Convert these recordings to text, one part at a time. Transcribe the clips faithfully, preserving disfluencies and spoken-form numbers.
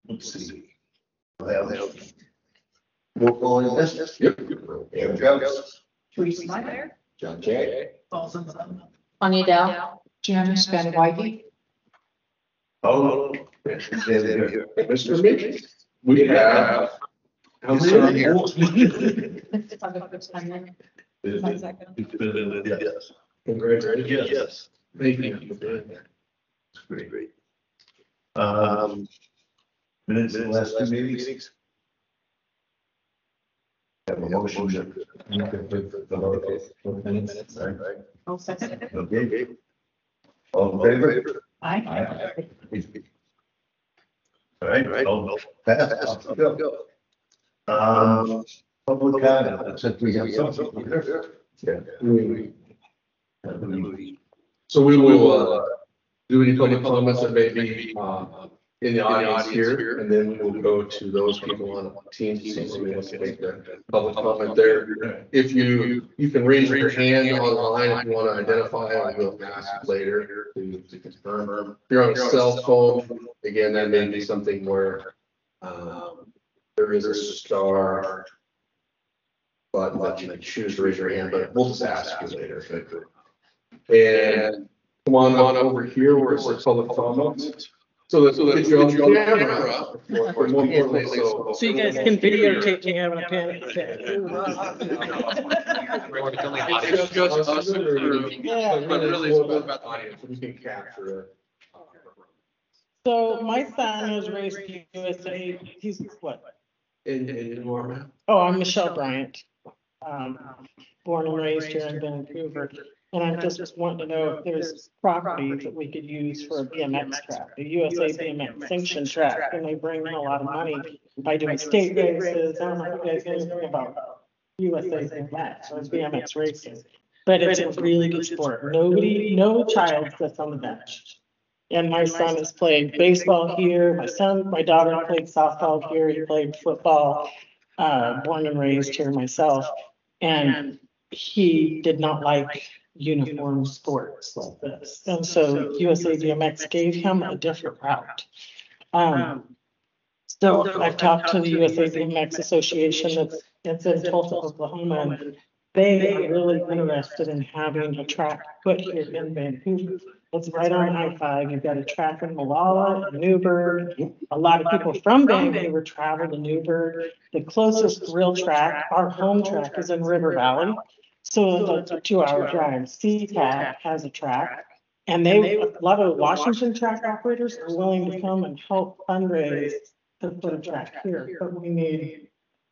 let's see. Well, they'll. Roll call in business. Yep. Aaron Jones. Teresa Meyer. John Jay. Paulson Son. Tanya Dow. Janice Van Wyke. Oh. Mister Mitchell. We have. How many are here? My second. Yes. Congratulations. Yes. Thank you. That's great, great. Um. Minutes of the last two meetings. Have a motion. Minutes, right, right. I'll second. Okay. All in favor? Aye. All right, right. Oh, pass. Go, go. Um, public comment, since we have something here. Yeah. We- We- So we will, uh, do any public comments that may be, uh, in the audience here, and then we will go to those people on Teams, so we want to make the public comment there. If you, you can raise your hand online if you want to identify, and we'll ask you later to, to confirm. If you're on a cell phone, again, that may be something where, um, there is a star button that you can choose to raise your hand, but we'll just ask you later. And come on, on over here where it says public comment. So that, so that you're on camera. More importantly, so. So you guys can videotape me having a panic attack. It's just us approving, Yeah. but really it's more about the audience, we can capture it. So my son was raised in U S A, he's what? In, in Norma. Oh, I'm Michelle Bryant. Um, born and raised here in Vancouver. And I'm just wanting to know if there's property that we could use for a B M X track, the U S A B M X sanction track, and they bring in a lot of money by doing state races. I don't know if you guys know anything about U S A B M X or B M X racing, but it's a really good sport. Nobody, no child sits on the bench. And my son has played baseball here. My son, my daughter played softball here. He played football, uh, born and raised here myself. And he did not like uniform sports like this. And so U S A B M X gave him a different route. Um, so I've talked to the U S A B M X Association that's, that's in Tulsa, Oklahoma, and they are really interested in having a track put here in Vancouver. It's right on I five. You've got a track in Malala, Newburgh. A lot of people from Vancouver travel to Newburgh. The closest real track, our home track, is in River Valley. So it's a two hour drive. C TAC has a track. And they, a lot of Washington track operators are willing to come and help fundraise to put a track here, but we need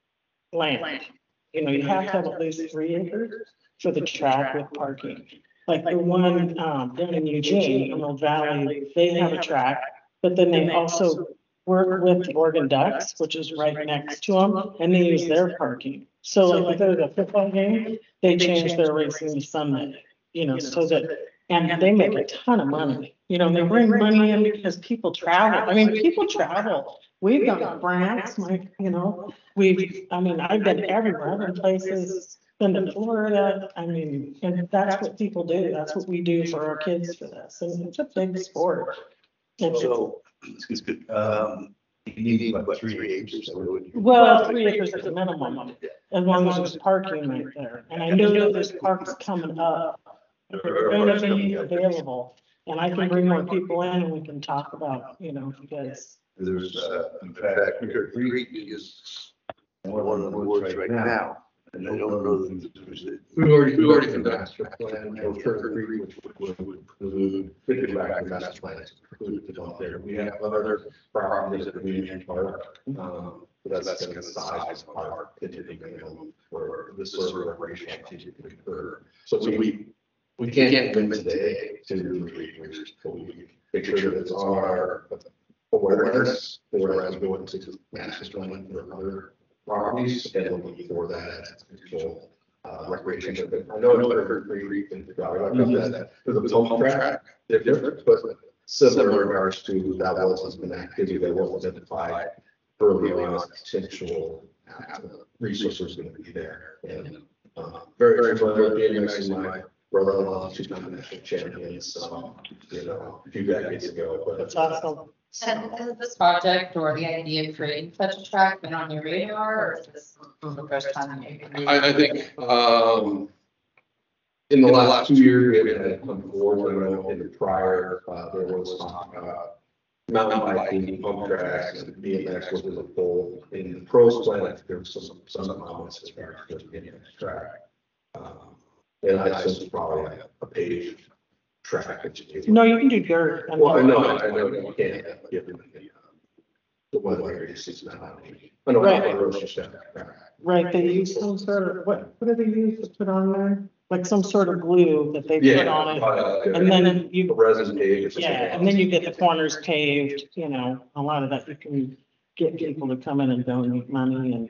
land. You know, you have to have at least three acres for the track with parking. Like the one, um, down in Eugene, Emerald Valley, they have a track, but then they also work with the Oregon Ducks, which is right next to them, and they use their parking. So like if there's a football game, they change their racing to Sunday, you know, so that, and they make a ton of money. You know, they bring money in because people travel. I mean, people travel. We've gone to France, like, you know, we've, I mean, I've been everywhere, I've been places, been to Florida. I mean, and that's what people do. That's what we do for our kids for this. And it's a big sport. And So, it's good, um, you need about three acres. well, three acres is a minimum, as long as there's parking right there. And I know that there's parks coming up. They're gonna be available, and I can bring more people in and we can talk about, you know, you guys. There's, uh, in fact, Bear Creek is one of the woods right now, and I don't know that there's. We've already, we've already done the master plan, for Turtle Creek, which would would include, fifty back to master plan, include the dump there. We have other properties that we in park. Um, but that's kind of the size of our continuing minimum for this sort of recreational activity to occur. So we, we can't commit today to the three years, but we make sure that it's on our awareness, whereas we go into master plan for other properties and looking for that potential uh, recreation. I know it's better for free and that for the pump track, they're different, but similar in regards to that was an activity that was identified early on as potential uh, resources going to be there. And uh, very, very familiar with B M X and my brother-in-law, two-time national champions, so, you know, a few decades ago. But That's awesome. Has this project or the idea of creating such a track been on your radar, or is this the first time you? I, I think, um, in the last two years, we have had come forward, I know in the prior, uh, there was talk about mountain biking, pump tracks, and B M X was as a whole. In the pros plan, there was some, some comments as far as just B M X track. Um, And I assume probably a- a paved track. No, you can do dirt. I mean, Well, I know, I know you can't, given the, uh, the weather areas, it's not. I know. Right. the roads are set. Right, they use some sort of, what, what do they use to put on there? Like some sort of glue that they put Yeah. on it. uh, And then The you, resin paved. yeah, and then you get the corners paved, you know, a lot of that you can get people to come in and donate money and.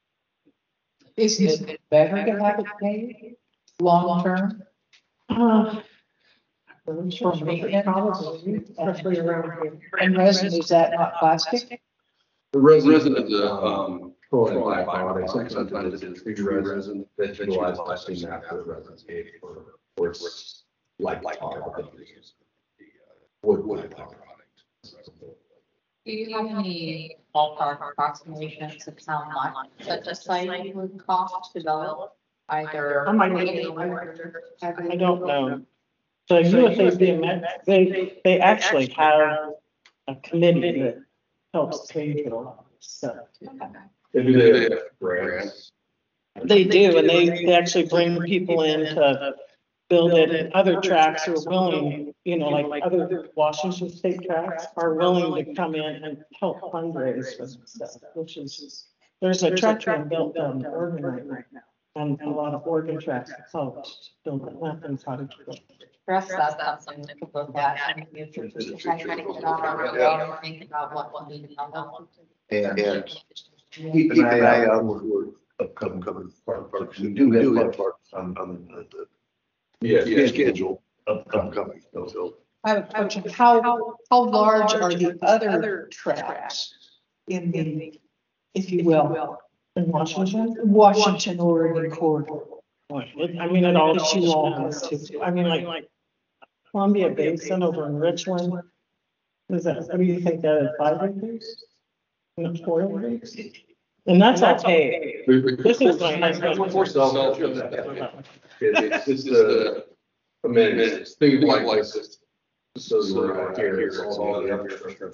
Isn't it better to have it paved long term? Uh, For maintenance? Probably, especially around here. And resin, is that not plastic? The resin is a, um, petroleum byproduct, sometimes it's free resin that utilizes testing after the resin's paved for, for its like, like tar, but they use the, uh, wood, wood product. Do you have any ballpark approximations of how much such a site would cost to develop? Either. I might need to- I don't know. The U S A B M X, they, they actually have a committee that helps pay for a lot of stuff. And do they have grants? They do, and they, they actually bring people in to build it, and other tracks are willing, you know, like other Washington state tracks are willing to come in and help fundraise for stuff, which is, there's a track being built in Oregon right now. And a lot of Oregon tracks have helped build it, Athens Cottage. For us, that's something to look at in the future, just to try to get it on our radar and think about what will be developed. And, and keep an eye out for upcoming, coming park, parks. We do have park parks on, on the, Yeah, the schedule of upcoming, so. I have a question. How, how large are the other tracks in the, if you will, In Washington? Washington, Oregon corridor? It- I mean, it all, That you all has to, I mean, like, like Columbia Basin over in Richland. Is that, what do you think that is, five acres? No, four acres? And that's all paved. This is my husband. For self. It's, it's the amenities, things like, like this. So we're out here, it's all the other infrastructure.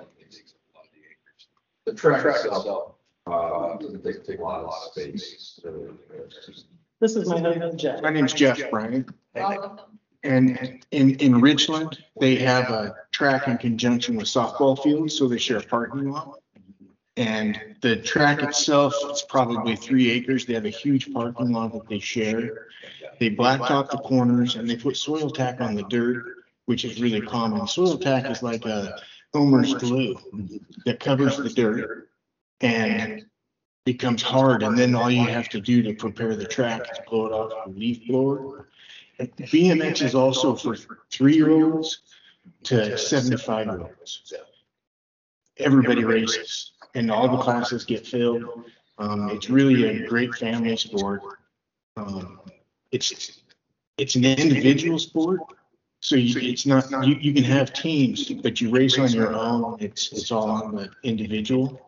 The track itself, uh, doesn't take, take a lot of space. So, This is my husband, Jeff. My name's Jeff Bryan, All of them. and in, in Richland, they have a track in conjunction with softball fields, so they share a parking lot. And the track itself is probably three acres. They have a huge parking lot that they share. They blacktop the corners and they put soil tack on the dirt, which is really common. Soil tack is like a Homer's glue that covers the dirt and becomes hard, and then all you have to do to prepare the track is blow it off with a leaf blower. B M X is also for three-year-olds to seventy-five-year-olds. Everybody races, and all the classes get filled. Um, it's really a great family sport. Um, it's, it's an individual sport, so you, it's not, you, you can have teams, but you race on your own. It's, it's all on the individual.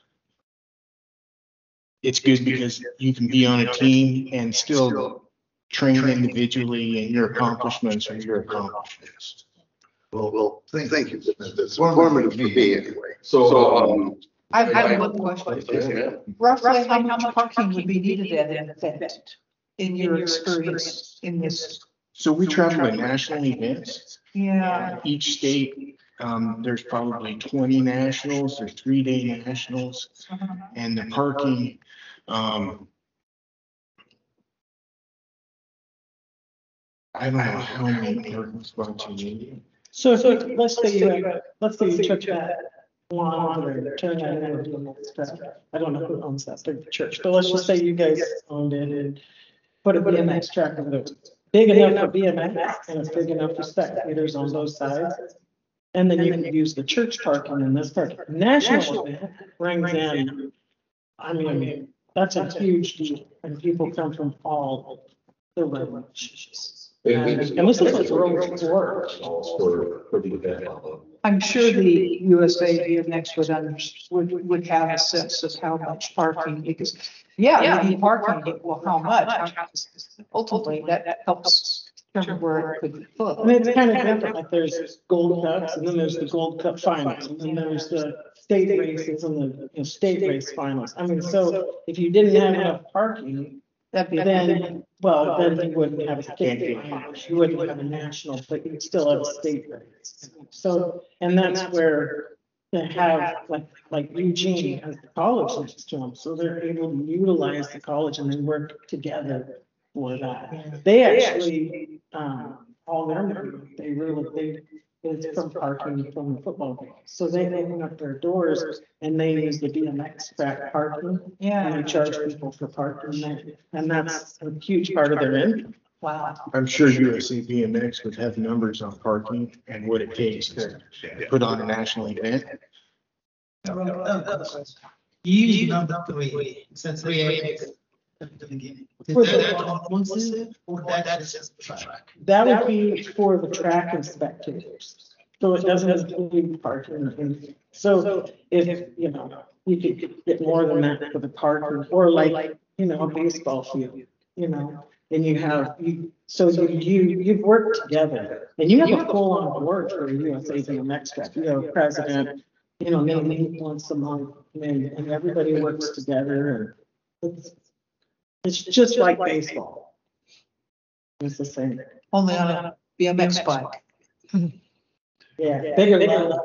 It's good because you can be on a team and still train individually, and your accomplishments are your accomplishments. Well, well, thank, thank you. It's informative for me anyway. So, um. I I have one question. Yeah. Roughly how much parking would be needed at an event in your experience in this? So we travel to national events. Yeah. Each state, um, there's probably twenty nationals, there's three-day nationals, and the parking, um, I don't know how many parking spots you need. So if, you- let's say you, let's say you took that lawn or turn that into a nice track. I don't know who owns that big church, but let's just say you guys owned it and put a B M X track over there. Big enough for B M X and it's big enough for spectators on both sides. And then you can use the church parking in this part. National event brings in, I mean, that's a huge deal, and people come from all the ranges. And and this is a growing sport. For, for the event level. I'm sure the U S A B M X would under, would, would have a sense of how much parking, because, yeah, we need parking, well, how much? How- Ultimately, that that helps determine where it could be put. And it's kind of different, like there's Gold Cups, and then there's the Gold Cup finals, and then there's the state races and the, you know, state race finals. I mean, so if you didn't have enough parking, That'd be, then, well, then you wouldn't have a state finals, you wouldn't have a national, but you'd still have a state race. So, and that's where they have, like, like Eugene has the college next to them, so they're able to utilize the college and then work together for that. They actually, um, all their money, they really, they, it's from parking from the football game. So they open up their doors and they use the B M X track parking. And yeah, they charge people for parking there, and that's a huge part of their income. wow. I'm sure U S A B M X would have numbers on parking and what it takes to put on a national event. You use number three, since three acres at the beginning. Is For that the- all inclusive or that is just the track? That would be for the track and spectators. So it doesn't include parking. And so if, you know, you could get more than that for the parking, or like, you know, a baseball field, you know, and you have, you, so you, you, you've worked together, and you have a full on board for U S A B M X track. You have a president, you know, they meet once a month, and, and everybody works together, and it's, it's just like baseball. It's the same. Only on a B M X bike. Yeah, bigger than.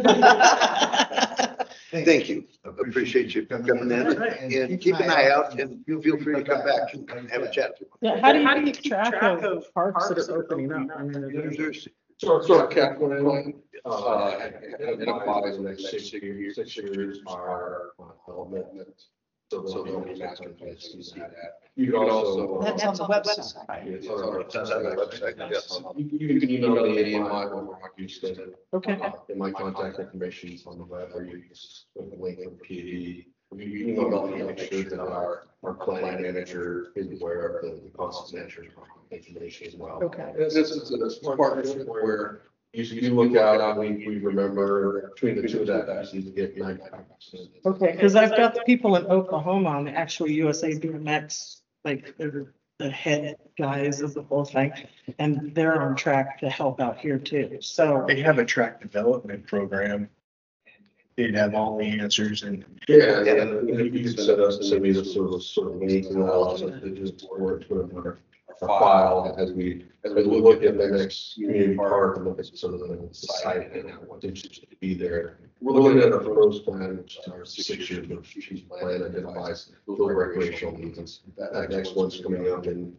Thank you. I appreciate you coming in, and keep an eye out, and feel free to come back and have a chat. Yeah, how do you keep track of parks that are opening up? I mean, there's- There's- So, so cap plan, uh, identifies the next six years, six years are development. So, so there'll be master plans to see that. You can also. That's on the website, right? It's on our It's on the website, yes. You, you can email me at A M I or Mark Houston. Okay. Uh, And my contact information is on the web, or you just put the link from P D. You can email me to make sure that our, our plan manager is aware of the cost manager information as well. Okay. This is a smart partnership where you, you look out, we, we remember between the two of that, actually to get ninety-five percent. Okay, because I've got the people in Oklahoma on the actual U S A B M X, like they're the head guys of the whole thing, and they're on track to help out here too. So, They have a track development program. They'd have all the answers and Yeah, and then you can set us, send me the sort of, sort of needs and all, so that just work to our our file as we, as we look at the next community park and look at sort of the site and what's interested to be there. We're looking at our pros plan, which is our six year strategic plan, identifies those recreational needs. That, that next one's coming up in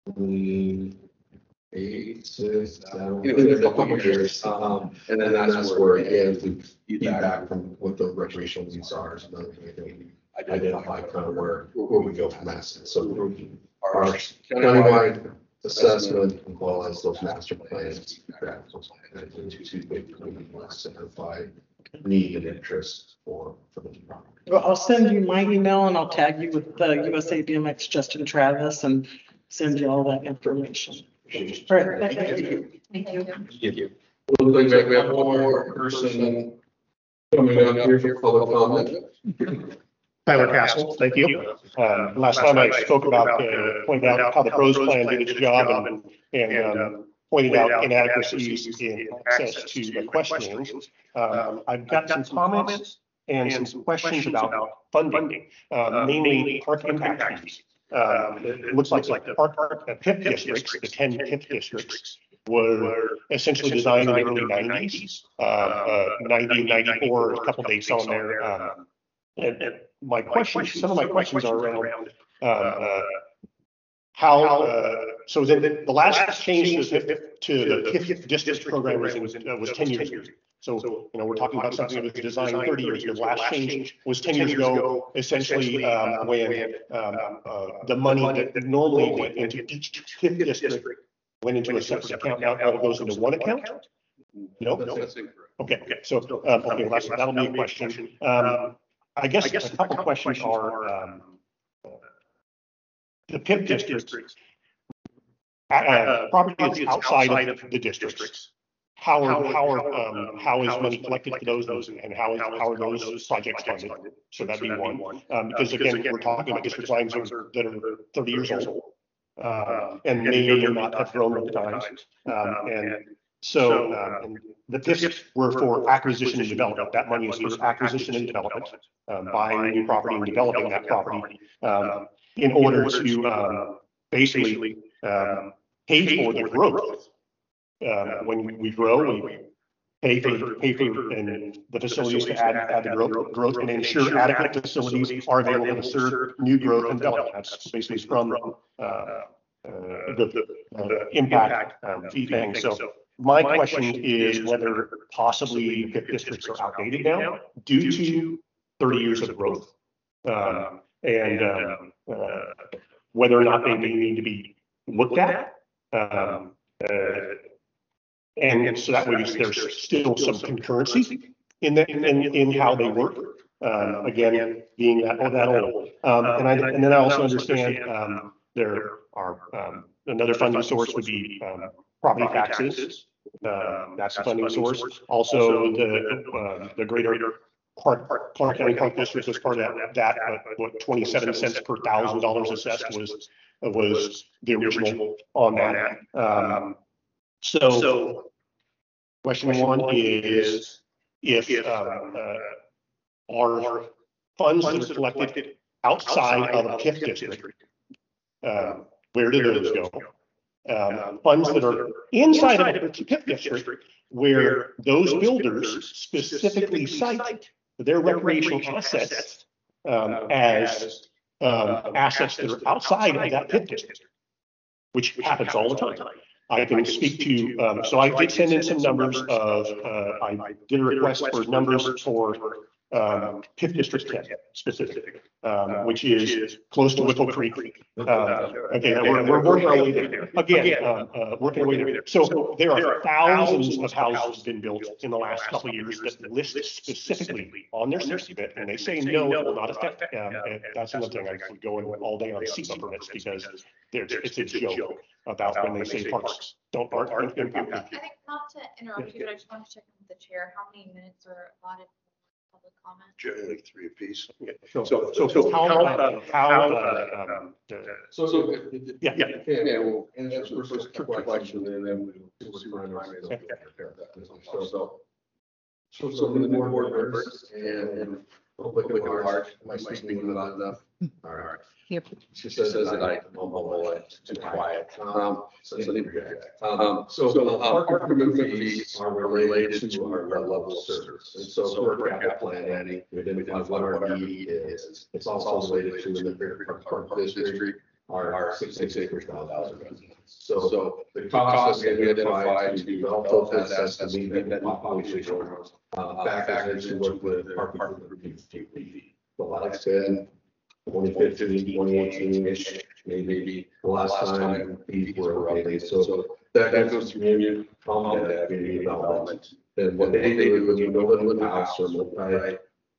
mm, eight, six, seven, anyway, a couple of years. Um, and then that's where, again, we feedback from what the recreational needs are, is another thing that we identify kind of where, where we go from that. So our countywide assessment as well as those master plans, those plans into two big communities, identify need and interest for, for the property. well, I'll send you my email and I'll tag you with the U S A B M X Justin Travis and send you all that information. All right, thank you. Thank you. Looks like we have one more person coming up here for public comment. Tyler Castle, thank you. Um, last time I spoke about, uh, pointing out how the pros plan did its job and, and, um, pointed out inadequacies in access to the questioning. Um, I've got some comments and some questions about funding, uh, mainly park impact fees. Um, it looks like, like the park, uh, P I P districts, the ten P I P districts were essentially designed in the early nineties, uh, uh, ninety, ninety-four, a couple dates on there. Um, and, and my questions, some of my questions are around, um, uh, how, uh, so the, the last change to, to the P I P district program was, in, uh, was ten years ago. So, you know, we're talking about something that was designed thirty years ago. The last change was ten years ago, essentially, um, when, um, uh, the money that normally went into each P I P district went into a separate account. Now it all goes into one account? No? Okay, okay. So, um, okay, well, that's, that'll be a question. Um, I guess a couple questions are, um, the P I P districts, uh, property that's outside of the districts how are, how are, um, how is money collected for those and how is, how are those projects funded? So that'd be one. Um, because again, we're talking about district lines that are that are thirty years old. Um, and may or may not have grown with the times. Um, and so, um, and the T I Fs were for acquisition and development. That money is for acquisition and development, um, buying new property and developing that property, um, in order to, um, basically, um, pay for the growth. Um, when we, we grow, we pay for, pay for, and the facilities to add, add the growth, growth and ensure adequate facilities are available to serve new growth and development. That's basically from, uh, uh, the, the impact, um, fee thing. So my question is whether possibly P I F districts are outdated now due to thirty years of growth. Um, and, um, uh, whether or not they may need to be looked at. Um, uh, And, and so that way there's still some concurrency in the, in, in how they work. Um, again, being that, oh, that old. Um, and I, and then I also understand, um, there are, um, another funding source would be, um, property taxes. Um, that's a funding source. Also, the, uh, the greater Clark, Clark County Park District was part of that, that, uh, what, twenty-seven cents per thousand dollars assessed was, was the original on that. Um, so, question one is if, um, uh, our funds that are collected outside of a P I F district, um, where do those go? Um, funds that are inside of a P I F district, where those builders specifically cite their recreational assets, um, as, um, assets that are outside of that P I F district, which happens all the time. I can speak to, um, so I did send in some numbers of, uh, I did a request for numbers for, um, P I F District ten specific, um, which is close to Whipple Creek. Uh, okay, we're, we're working our way there. Again, uh, uh, working our way there. So there are thousands of houses been built in the last couple of years that list specifically on their certificate, and they say, no, it will not affect, um, and that's another thing. I could go in all day on SEPA permits because there's, it's a joke about when they say parks don't, aren't, aren't impacted. I think, not to interrupt you, but I just want to check with the chair, how many minutes are allotted for public comment? Generally three apiece. Okay. So, so, so, so how, uh, how, uh, um, the- So, so. Yeah, yeah. Yeah, well, answer the first question and then we'll see what I'm saying. So, so. So, so the board members and public at large, am I speaking about enough? All right. Yep. She says that I, I'm a too quiet. Um, so, so, um, so, so, uh, park improvement fees are related to our level of service. And so for capital planning, we identify what our need is. It's also related to the Greater Park Park District, our, our sixty-six acres, thousand residents. So, so the cost that we identify to develop those assets to meet that population, uh, factors into what the park improvement fee. So like I said, twenty fifteen, twenty eighteen-ish, maybe the last time these were updated. So that goes through community, community community development. And what they do when you build a new house or multi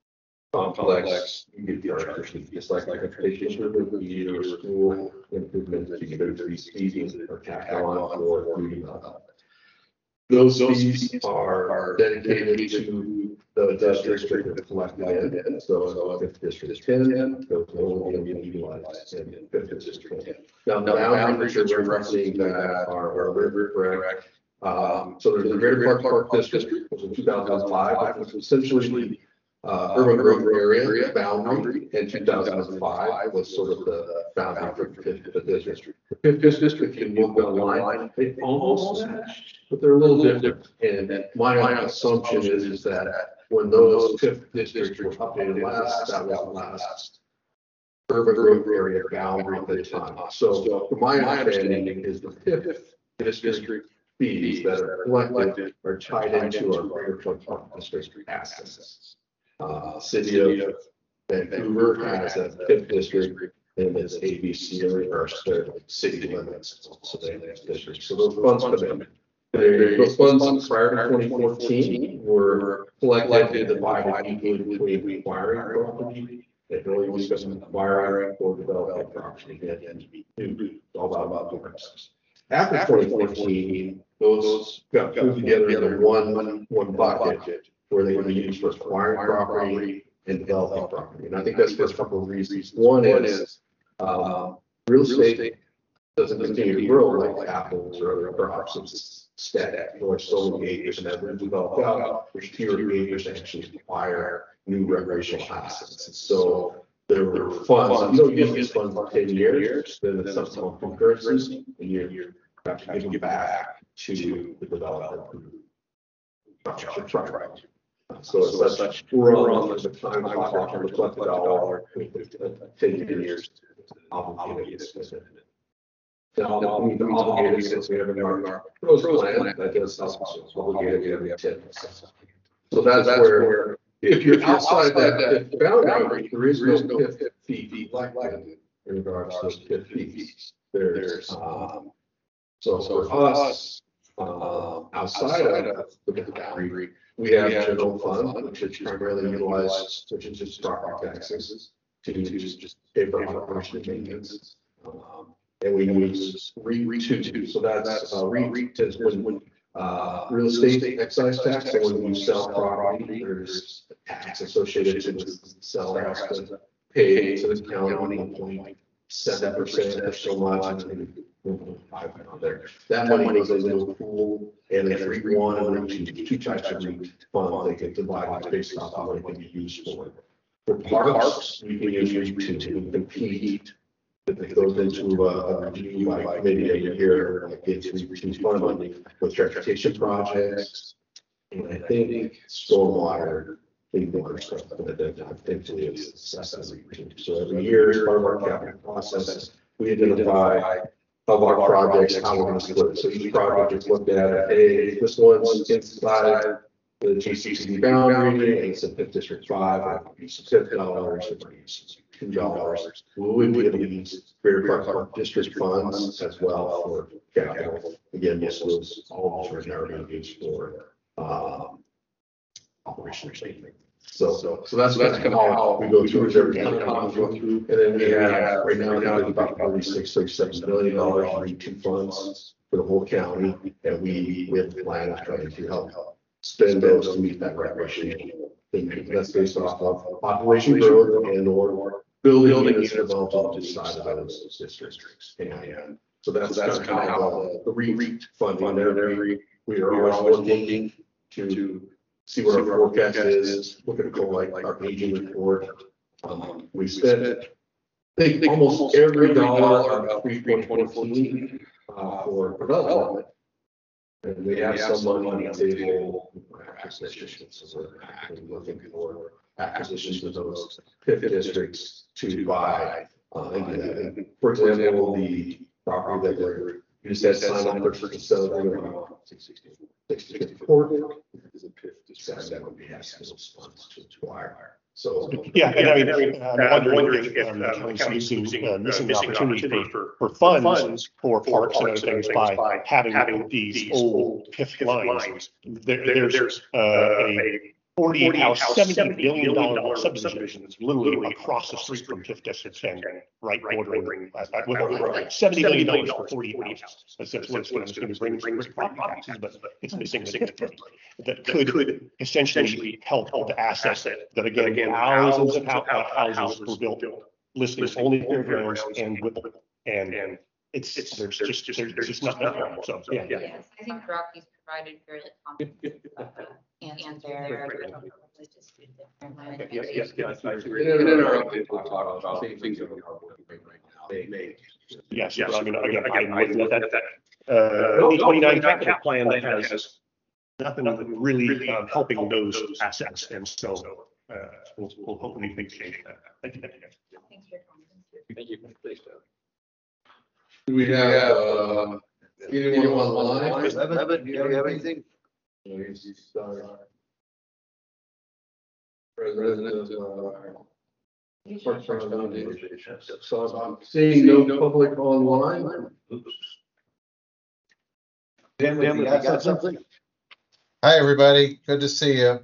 complex, you get the architecture, just like like a tradition improvement fee or school improvements, you get these fees that are tacked on for community development. Those fees are dedicated to the district that collected in. So, so if District ten, those will only be utilized in fifth District ten. Now, now boundaries you're referencing that are, are river correct. Um, so there's the Greater Park Park District, which was in two thousand five, which was essentially uh, urban growth area boundary, and two thousand five was sort of the boundary for the fifth district. The fifth district, if you look online, they almost match, but they're a little different. And my assumption is, is that when those fifth districts were updated last, that was the last urban growth area boundary at the time. So, from my understanding, is the fifth district fees that are collected are tied into our Greater Park District assets. Uh, city of Vancouver has a fifth district, and it's A B C or their city limits. So they have districts. So those funds come in. They, those funds prior to twenty fourteen were collected and divided equally between acquiring property. They really discuss acquiring or developing property. And it's all about about differences. After twenty fourteen, those got put together into one, one bucket where they would be used for acquiring property and developing property. And I think that's for a couple of reasons. One is, um, real estate doesn't continue to grow like apples or other crops. It's static, there's so many acres, and as we develop out, there's fewer acres to actually acquire new recreational assets. And so there were funds, you don't use these funds for ten years, then it's something called concurrency, and you're, you're have to give it back to the developer. So it's such, we're on the time clock to collect the dollar, ten years. Obligated. Now, we don't obligate since we have in our pros plan, that does also obligated, we have ten percent. So that's where, if you're outside that boundary, there is no fifth fee like that in regards to fifth fees. There's, um, so for us, um, outside of the boundary, we have general fund, which is primarily utilized, which is just property taxes to just, just pay for operation and maintenance. Um, and we use REIT two, so that's, uh, REIT is when, when, uh, real estate excise tax, and when you sell property, there's a tax associated with the seller has to pay to the county one point seven percent or so much. There. That money goes into a pool, and there's REIT one and REIT two, two types of REIT funds they get divided based off of what it can be used for. For parks, we can use REIT two to compete. It goes into a, a review by committee every year, like it's REIT two fund money with transportation projects. And I think stormwater, big water stuff, but that I think it is assessed. So every year, as part of our capital process, we identify of our projects, how we're going to split it. So each project is looked at, hey, this one's inside the G C C D boundary, and it's in fifth district five, I use fifty dollars, or use two dollars. We would be able to use Greater Park district funds as well for capital. Again, this was all of those are going to be used for um, operational statement. So, so, so that's that's kind of how we go through every kind of how we go through, and then we have right now there's about thirty-six, thirty-seven billion dollars in REIT two funds for the whole county, and we we have a plan of trying to help spend those to meet that recreational thing. That's based off of population growth and or building units developed on each side of those districts. And so that's that's kind of how the REIT funding there. We are always looking to see what our forecast is, look at a goal like our aging report. Um, we spent, I think, almost every dollar of pre twenty fourteen uh, for development. And we have some money on the table for acquisitions. So we're actively looking for acquisitions of those fifth districts to buy. Uh, and do that. And for example, the property that we're, you just had signed on for purchase sale agreement. sixty-four is a fifth district that would be asking those funds to acquire. So yeah, and I mean, I'm wondering if um, the county's losing, uh, missing opportunity for, for funds for parks and other things by having these old P I F lines. There, there's uh, a forty-eight house, seventy billion dollar subdivision that's literally across the street from P I F District ten, right bordering, uh, uh, seventy million dollars for forty-eight houses. That's, that's what it's going to bring, bring property taxes, but it's missing a significant that could essentially help the asset that again, thousands of houses were built, listing only fairgrounds and Whipple. And, and it's, it's, there's just, there's, there's just nothing there. So, yeah. Yes, I think Rocky's provided fairly comprehensive uh, answers there. yes, yes, yes. I agree. And in our update, we'll talk about things that we are working right now. They may. Yes, yes. I mean, again, I'm looking at that, uh, twenty twenty-nine capital plan that has nothing really uh, helping those assets. And so, uh, we'll, we'll hopefully things change that. Thank you. Thanks for your comments. Thank you. Please, do we have, uh, anyone online? Evan, do you have anything? President of, uh, Parks and Foundation. So I'm seeing no public online. Dan, you got something? Hi, everybody. Good to see you.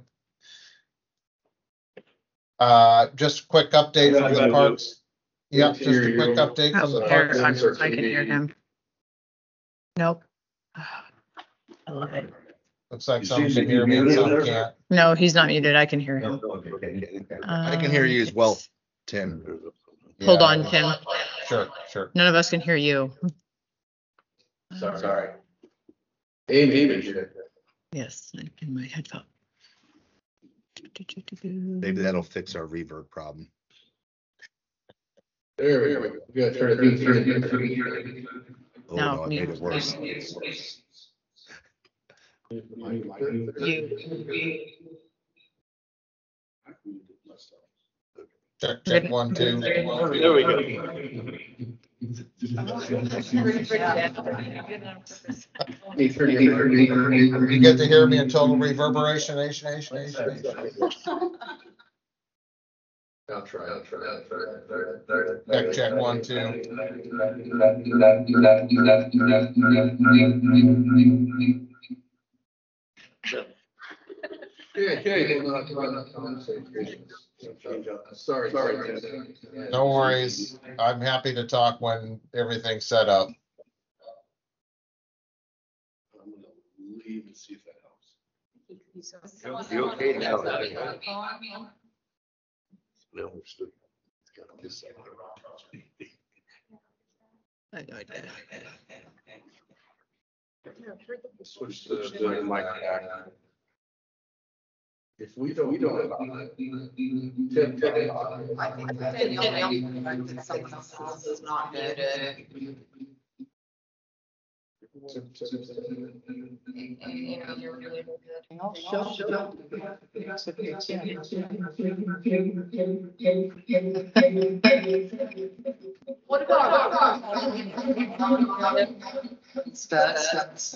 Uh, just a quick update from the parks. Yep, just a quick update from the Oh, there, parks. I I can hear him. Nope. I love it. Looks like You some seem can to be hear me and some muted. can't. No, he's not muted. I can hear No, him. okay, okay, okay. I can hear you as well, Uh, Tim. Hold Yeah, on, Tim. Sure, sure. None of us can hear you. Sorry, sorry. Amy, Amy. Yes, in my headphone. Maybe that'll fix our reverb problem. There we go. We gotta turn it. Oh, No, no, it made it worse. Check, check one, two. There we go. You get to hear me in total reverberation, nation, nation, nation, nation. I'll try, I'll try, I'll try, I'll try. Check, check one, two. Okay, okay. We'll not run that conversation. Sorry, sorry. Tim. No worries. I'm happy to talk when everything's set up. I'm gonna leave and see if that helps. You okay now? Switch the the mic back. If we don't, we don't. Tim, Tim. I think that the only one that someone else is not good at. You know, you're really good. I'll show you. It's okay, What about? That's, that's.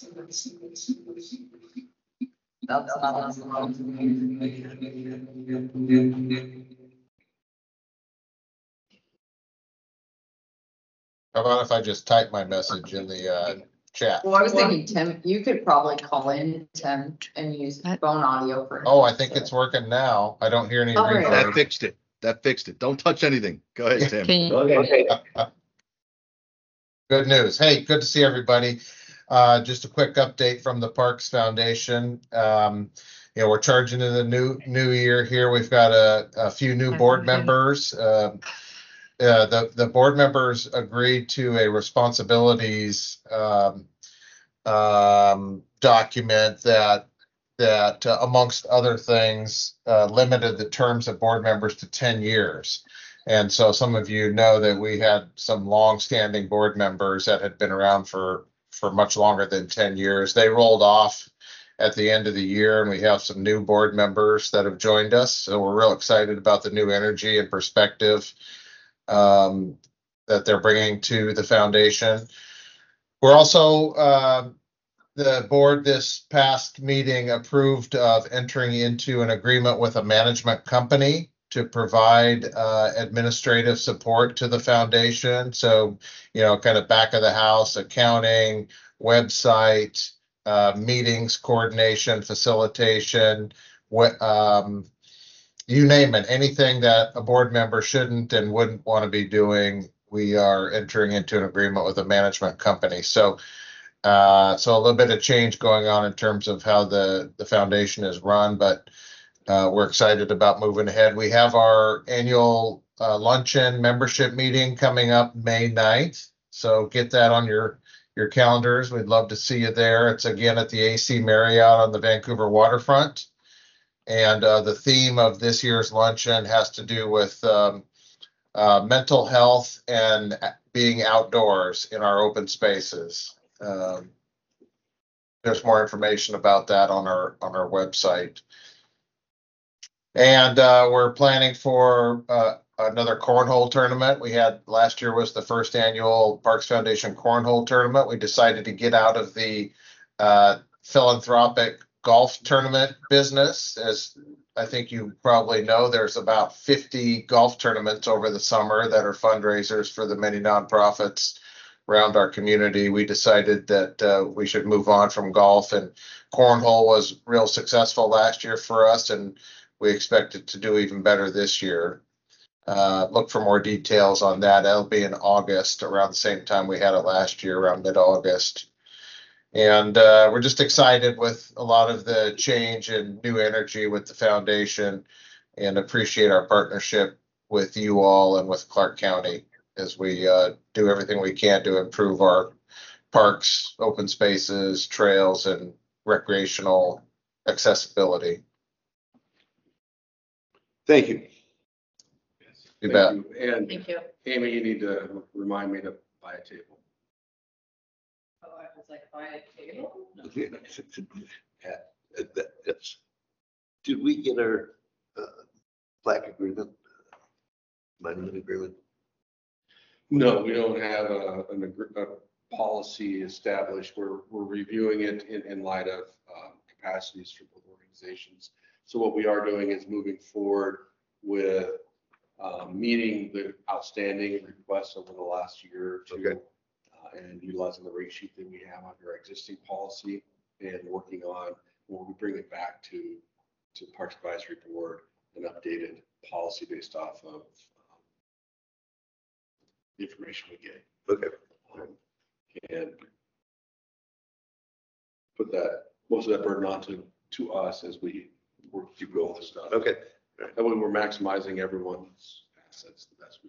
That's not. How about if I just type my message in the uh, chat? Well, I was thinking, Tim, you could probably call in, Tim, and use phone audio for. Oh, I think it's working now. I don't hear any Oh, yeah. That reverb. fixed it. That fixed it. Don't touch anything. Go ahead, Tim. Can you, Okay. Good news. Hey, good to see everybody. Uh, just a quick update from the Parks Foundation. Um, you know, we're charging in the new, new year here. We've got a, a few new board members. Um, uh, the, the board members agreed to a responsibilities, um, um, document that, that uh, amongst other things, uh, limited the terms of board members to ten years. And so some of you know that we had some long-standing board members that had been around for, for much longer than ten years. They rolled off at the end of the year, and we have some new board members that have joined us. So we're real excited about the new energy and perspective um, that they're bringing to the foundation. We're also, uh, the board this past meeting approved of entering into an agreement with a management company to provide uh, administrative support to the foundation. So, you know, kind of back of the house, accounting, website, uh, meetings, coordination, facilitation, what, um, you name it, anything that a board member shouldn't and wouldn't want to be doing, we are entering into an agreement with a management company. So, uh, so a little bit of change going on in terms of how the, the foundation is run, but Uh, we're excited about moving ahead. We have our annual uh, luncheon membership meeting coming up May ninth. So get that on your, your calendars. We'd love to see you there. It's again at the A C Marriott on the Vancouver waterfront. And uh, the theme of this year's luncheon has to do with um, uh, mental health and being outdoors in our open spaces. Um, there's more information about that on our, on our website. And uh, we're planning for uh, another cornhole tournament. We had, last year was the first annual Parks Foundation cornhole tournament. We decided to get out of the uh, philanthropic golf tournament business. As I think you probably know, there's about fifty golf tournaments over the summer that are fundraisers for the many nonprofits around our community. We decided that uh, we should move on from golf, and cornhole was real successful last year for us, and we expect it to do even better this year. Uh, look for more details on that. That'll be in August, around the same time we had it last year, around mid-August. And uh, we're just excited with a lot of the change and new energy with the foundation, and appreciate our partnership with you all and with Clark County as we uh, do everything we can to improve our parks, open spaces, trails, and recreational accessibility. Thank you. You Thank bet. you. And Thank you. Amy, you need to remind me to buy a table. Oh, I was like, buy a table? Yeah, that- that- that's- Did we get our uh, plaque agreement? Money agreement? No, we don't have a, an agr- a policy established. We're, we're reviewing it in, in light of um, capacities for both organizations. So what we are doing is moving forward with um, meeting the outstanding requests over the last year or two. Okay. uh, And utilizing the rate sheet that we have under our existing policy and working on, when we bring it back to, to the Parks Advisory Board, an updated policy based off of um, the information we get. Okay. Um, And put that, most of that burden onto, to us as we work through all this stuff. Okay. That way we're maximizing everyone's assets the best we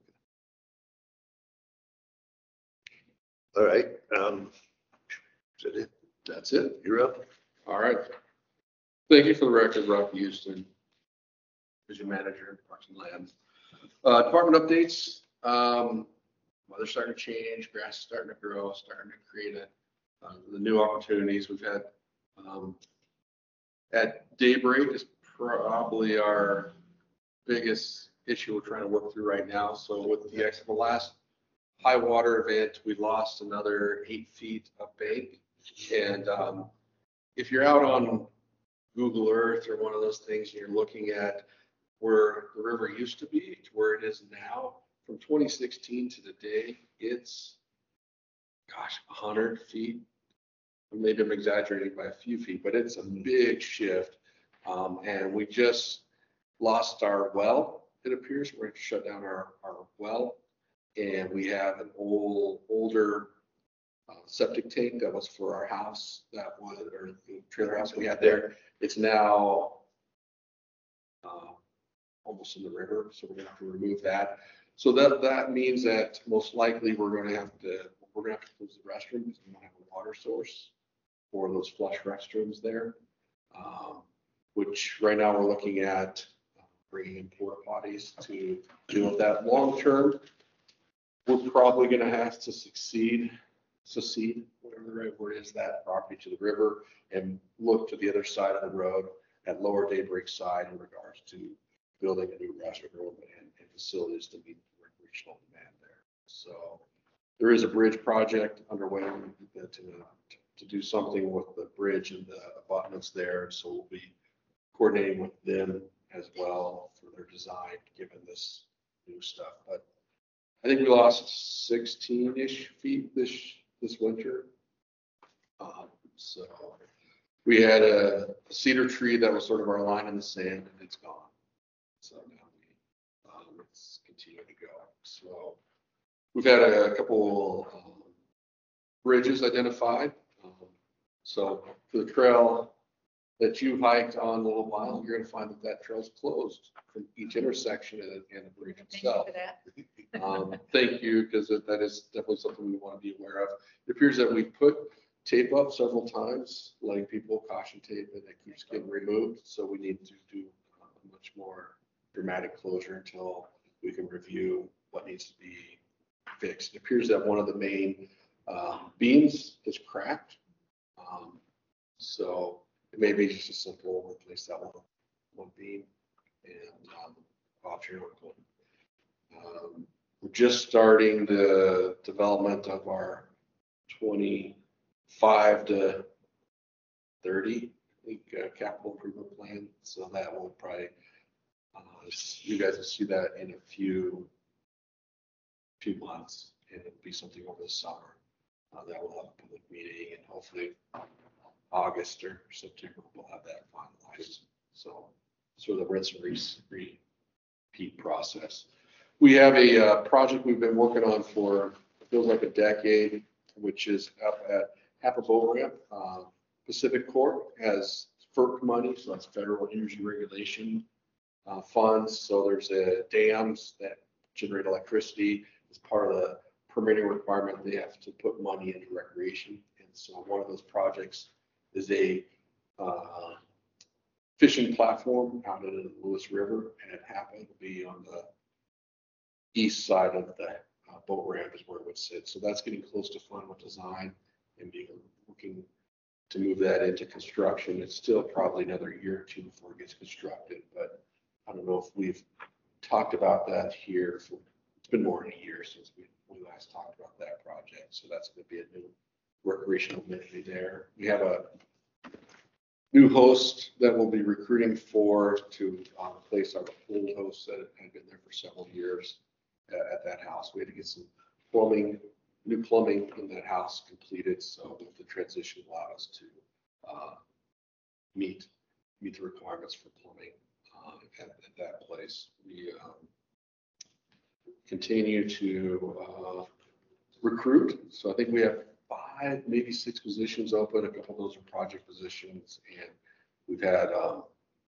can. All right. Um, is that it? That's it. You're up. All right. Thank you for the record, Rob Houston, Vision Manager in Parks and Lands. Uh, department updates. Um, weather's starting to change, grass is starting to grow, starting to create a, uh, the new opportunities we've had. Um, at Daybreak is probably our biggest issue we're trying to work through right now. So with the ex the last high water event, we lost another eight feet of bank. And um, if you're out on Google Earth or one of those things, and you're looking at where the river used to be to where it is now, from twenty sixteen to today, it's, gosh, one hundred feet. Maybe I'm exaggerating by a few feet, but it's a big shift. Um, and we just lost our well, it appears. We're going to shut down our, our well. And we have an old, older uh, septic tank that was for our house, that was, or the trailer house we had there. It's now uh, almost in the river, so we're going to have to remove that. So that, that means that most likely we're going to have to, we're going to have to close the restroom because we don't have a water source for those flush restrooms there. Um, which right now we're looking at bringing in porta potties to deal with that. Long term, we're probably going to have to succeed, secede, whatever the right word is, that property to the river and look to the other side of the road at Lower Daybreak side in regards to building a new restroom and, and facilities to meet the recreational demand there. So there is a bridge project underway to, to, to do something with the bridge and the abutments there. So we'll be coordinating with them as well for their design, given this new stuff. But I think we lost sixteen-ish feet this this winter. Um, so we had a, a cedar tree that was sort of our line in the sand, and it's gone. So now we, um, it's continuing to go. So we've had a, a couple um, bridges identified. Um, so for the trail that you hiked on a little while, you're going to find that that trail's closed from each intersection and, and the bridge Thank you itself. for that. Um, thank you, because that is definitely something we want to be aware of. It appears that we put tape up several times, letting people caution tape, and it keeps getting removed. So we need to do a much more dramatic closure until we can review what needs to be fixed. It appears that one of the main uh, beams is cracked. Um, so it may be just a simple replace that one, one beam and um, off your um, we're just starting the development of our twenty-five to thirty, I think, uh, capital improvement plan. So that will probably, uh, you guys will see that in a few, few months, and it'll be something over the summer. Uh, that will have a public meeting, and hopefully August or September we'll have that finalized. So, sort of the rinse and re- repeat process. We have a uh, project we've been working on for, it feels like a decade, which is up at have a boat ramp. Uh, Pacific Corp has FERC money, so that's Federal Energy Regulation uh, funds. So there's a dams that generate electricity as part of the permitting requirement. They have to put money into recreation. And so one of those projects is a uh, fishing platform out in the Lewis River, and it happened to be on the east side of the uh, boat ramp is where it would sit. So that's getting close to final design and being looking to move that into construction. It's still probably another year or two before it gets constructed, but I don't know if we've talked about that here. For, it's been more than a year since we, we last talked about that project. So that's going to be a new recreational amenity there. We have a new host that we'll be recruiting for to uh, replace our old host that had been there for several years uh, at that house. We had to get some plumbing, new plumbing in that house completed, so the transition allowed us to uh, meet meet the requirements for plumbing uh, at, at that place. We um, continue to uh, recruit, so I think we have five, maybe six positions open. A couple of those are project positions, and we've had um,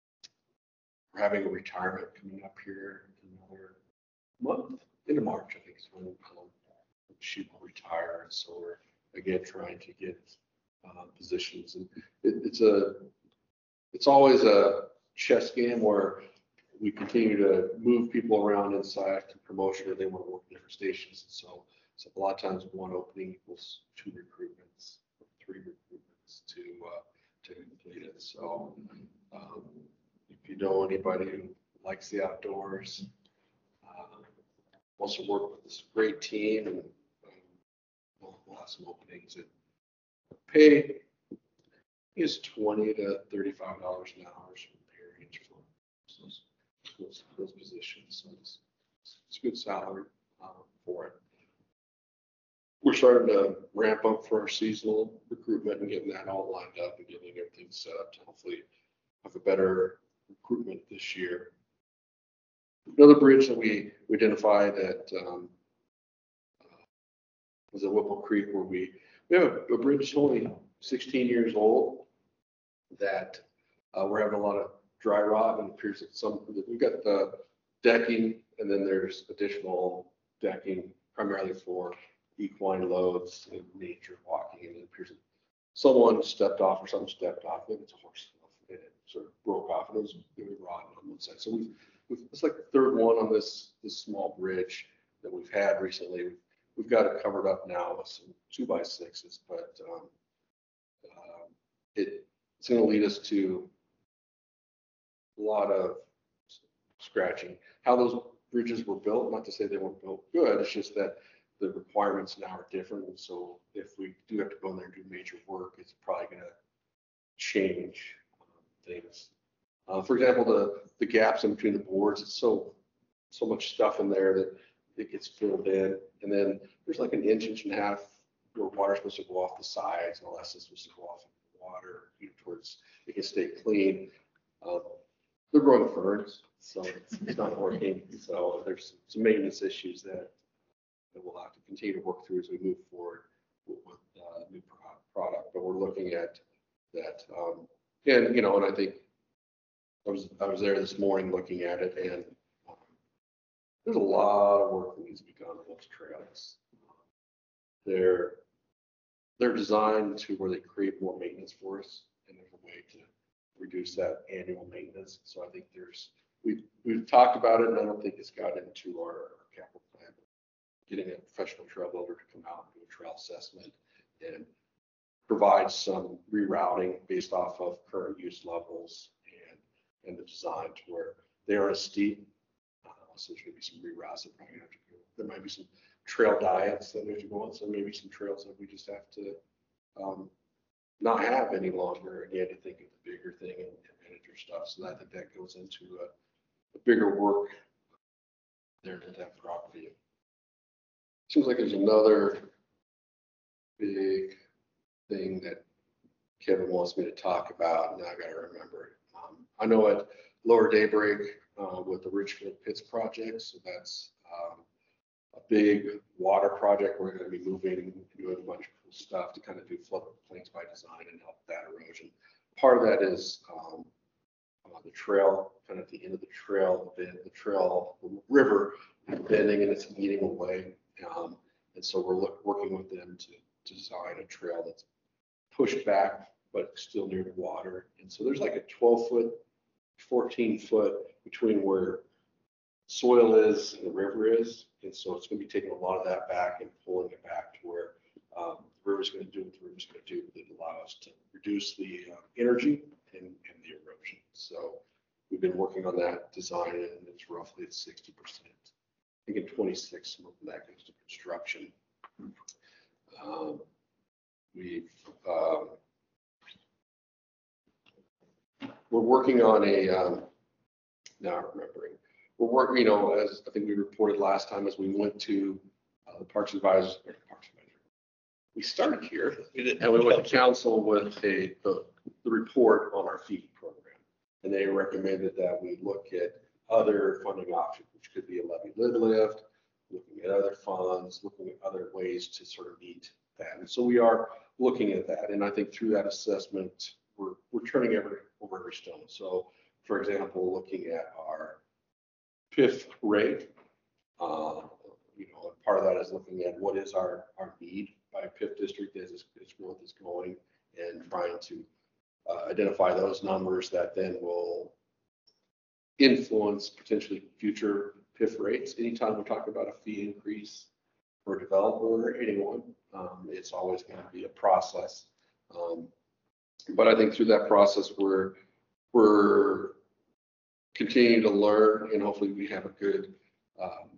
we're having a retirement coming up here in another month, into March, I think is when um, she will retire. And so we're again trying to get uh, positions, and it, it's a it's always a chess game where we continue to move people around inside to promotion, or they want to work different stations. And so, so a lot of times one opening equals two recruitments, or three recruitments to uh, to complete it. So um, if you know anybody who likes the outdoors, uh, wants to work with this great team, and um, we'll, we'll have some openings. It pay is twenty to thirty-five dollars an hour for the range for those, those, those positions. So it's, it's a good salary um, for it. We're starting to ramp up for our seasonal recruitment and getting that all lined up and getting everything set up to hopefully have a better recruitment this year. Another bridge that we identified that um, uh, was at Whipple Creek, where we, we have a, a bridge only sixteen years old that uh, we're having a lot of dry rot, and it appears that some, we've got the decking, and then there's additional decking primarily for equine loads and nature walking, and it appears that someone stepped off or something stepped off, maybe it's a horse, and it sort of broke off, and it was really rotten on one side. So we've, we've it's like the third one on this this small bridge that we've had recently. We've, we've got it covered up now with some two by sixes, but um, uh, it it's going to lead us to a lot of scratching. How those bridges were built, not to say they weren't built good, it's just that the requirements now are different. And so if we do have to go in there and do major work, it's probably going to change um, things. Uh, for example, the, the gaps in between the boards, it's so, so much stuff in there that it gets filled in. And then there's like an inch, inch and a half where water's supposed to go off the sides, and all that's supposed to go off in the water, you know, towards it can stay clean. Um, they're growing ferns, so it's, it's not working. So there's some maintenance issues that, that we'll have to continue to work through as we move forward with, with uh, new product. But we're looking at that, um, and you know, and I think I was I was there this morning looking at it, and um, there's a lot of work that needs to be done on those trails. They're they're designed to where they create more maintenance for us, and there's a way to reduce that annual maintenance. So I think there's we've we've talked about it, and I don't think it's got into our, our capital plan. Getting a professional trail builder to come out and do a trail assessment and provide some rerouting based off of current use levels and and the design to where they are as steep. Uh, so there's going to be some reroutes that probably have to go. There might be some trail diets that we have to go on. So maybe some trails that we just have to um, not have any longer. And you have to think of the bigger thing and, and manager stuff. So I think that goes into a, a bigger work there to that property. Seems like there's another big thing that Kevin wants me to talk about, and I got to remember it. Um, I know at Lower Daybreak uh, with the Richfield Pits project, so that's um, a big water project. We're going to be moving, doing a bunch of stuff to kind of do floodplains by design and help that erosion. Part of that is um, uh, the trail, kind of at the end of the trail, the, the trail, the river is bending and it's eating away. Um, and so we're look, working with them to, to design a trail that's pushed back, but still near the water. And so there's like a twelve foot, fourteen foot between where soil is and the river is. And so it's going to be taking a lot of that back and pulling it back to where um, the river's going to do what the river's going to do that allow us to reduce the uh, energy and, and the erosion. So we've been working on that design, and it's roughly at sixty percent. I think in twenty-six, some of that goes to construction. Um, we've um, we're working on a um, now I'm remembering. We're working, you know, as I think we reported last time, as we went to uh, the Parks Advisors, or Parks Advisor. We started here and we went to council with a the, the report on our feed program, and they recommended that we look at other funding options, which could be a levy lid lift, looking at other funds, looking at other ways to sort of meet that. And so we are looking at that, and I think through that assessment, we're we're turning every over every stone. So, for example, looking at our P I F rate, uh, you know, and part of that is looking at what is our, our need by P I F district as its growth is going, and trying to uh, identify those numbers that then will influence potentially future P I F rates. Anytime we're talking about a fee increase for a developer or anyone, um, it's always going to be a process. Um, but I think through that process, we're we're continue to learn, and hopefully we have a good um,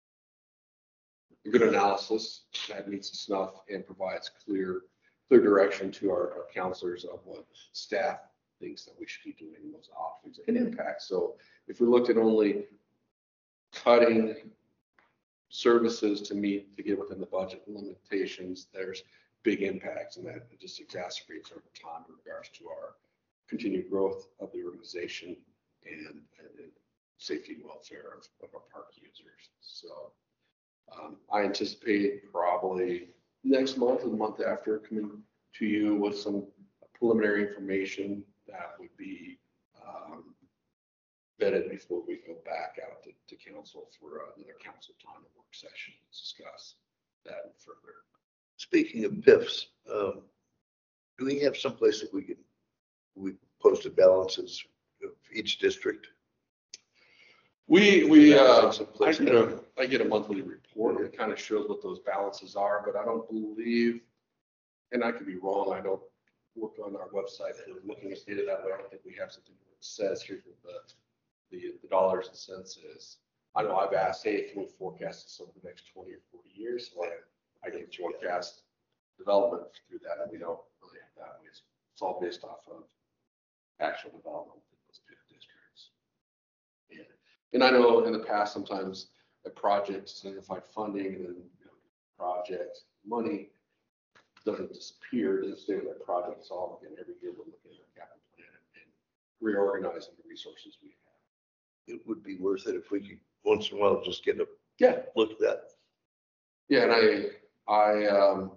a good analysis that meets the snuff and provides clear clear direction to our, our counselors of what staff thinks that we should be doing in those options and impacts. So if we looked at only cutting services to meet to get within the budget limitations, there's big impacts, and that it just exacerbates over time in regards to our continued growth of the organization and, and safety and welfare of, of our park users. So um, I anticipate probably next month or the month after coming to you with some preliminary information that would be um, vetted before we go back out to, to council for another council time and work session to discuss that further. Speaking of P I Fs, um, do we have someplace that we can, we posted balances of each district? We, we, uh, I get a, I get a monthly report. It kind of shows what those balances are, but I don't believe, and I could be wrong, I don't work on our website and looking at data that way. I don't think we have something that says here's what the, the, the dollars and cents is. I know I've asked, hey, can we forecast this over the next twenty or forty years? So I, I can forecast development through that, and we don't really have that. It's, it's all based off of actual development in those two districts. And, and I know in the past, sometimes a project is identified funding, and then you know, project money doesn't disappear, it doesn't stay with that project. It's all again every year we're looking at our capital plan and reorganizing the resources we have. It would be worth it if we could once in a while just get a Yeah. look at that. Yeah, and I I um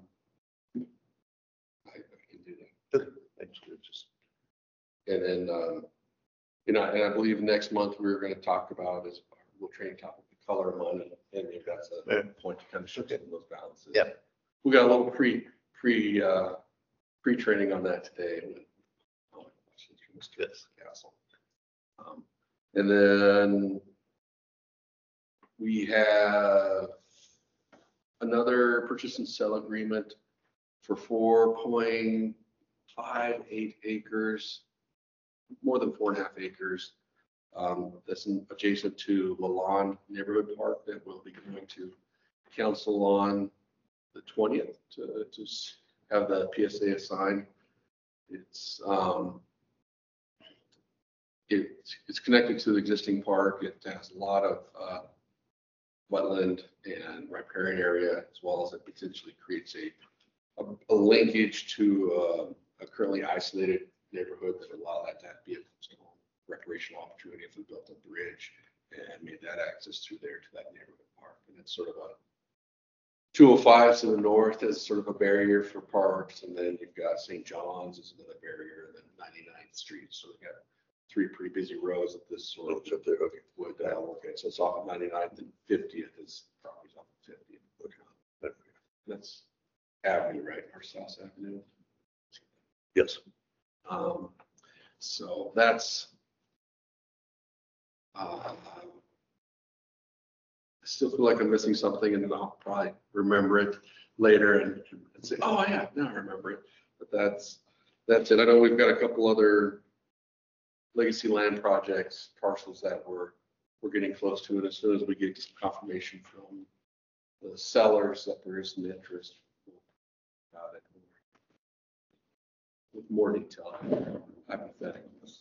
I, I can do that. Thanks, just And then um, you know, and I believe next month we're going to talk about is we'll train topic the color money, and if that's a Yeah. point to kind of show some of those balances. Yeah. We got a little pre pre uh pre training on that today. Oh, Yes. Castle. Um, and then we have another purchase and sell agreement for four point five eight acres, more than four and a half acres. Um, that's in, adjacent to Lalonde Neighborhood Park that we'll be going to council on the twentieth to, to have the P S A assigned. It's um, it, it's connected to the existing park. It has a lot of uh, wetland and riparian area, as well as it potentially creates a, a, a linkage to uh, a currently isolated neighborhood that would allow that to be a recreational opportunity if we built a bridge and made that access through there to that neighborhood park. And it's sort of a two oh five to the north is sort of a barrier for parks, and then you've got Saint John's is another barrier, and then ninety-ninth Street. So we've got three pretty busy roads at this sort of Oops, up there, okay. would, uh, okay, so it's off of ninety-ninth and fiftieth is properties off of fiftieth. Okay. That's Avenue, right, or South Avenue. Yes. Um, so that's, uh, I still feel like I'm missing something, and then I'll probably remember it later and, and say, oh yeah, now I remember it. But that's, that's it. I know we've got a couple other legacy land projects, parcels that we're, we're getting close to, and as soon as we get some confirmation from the sellers that there is some interest about it with more detail, hypotheticals.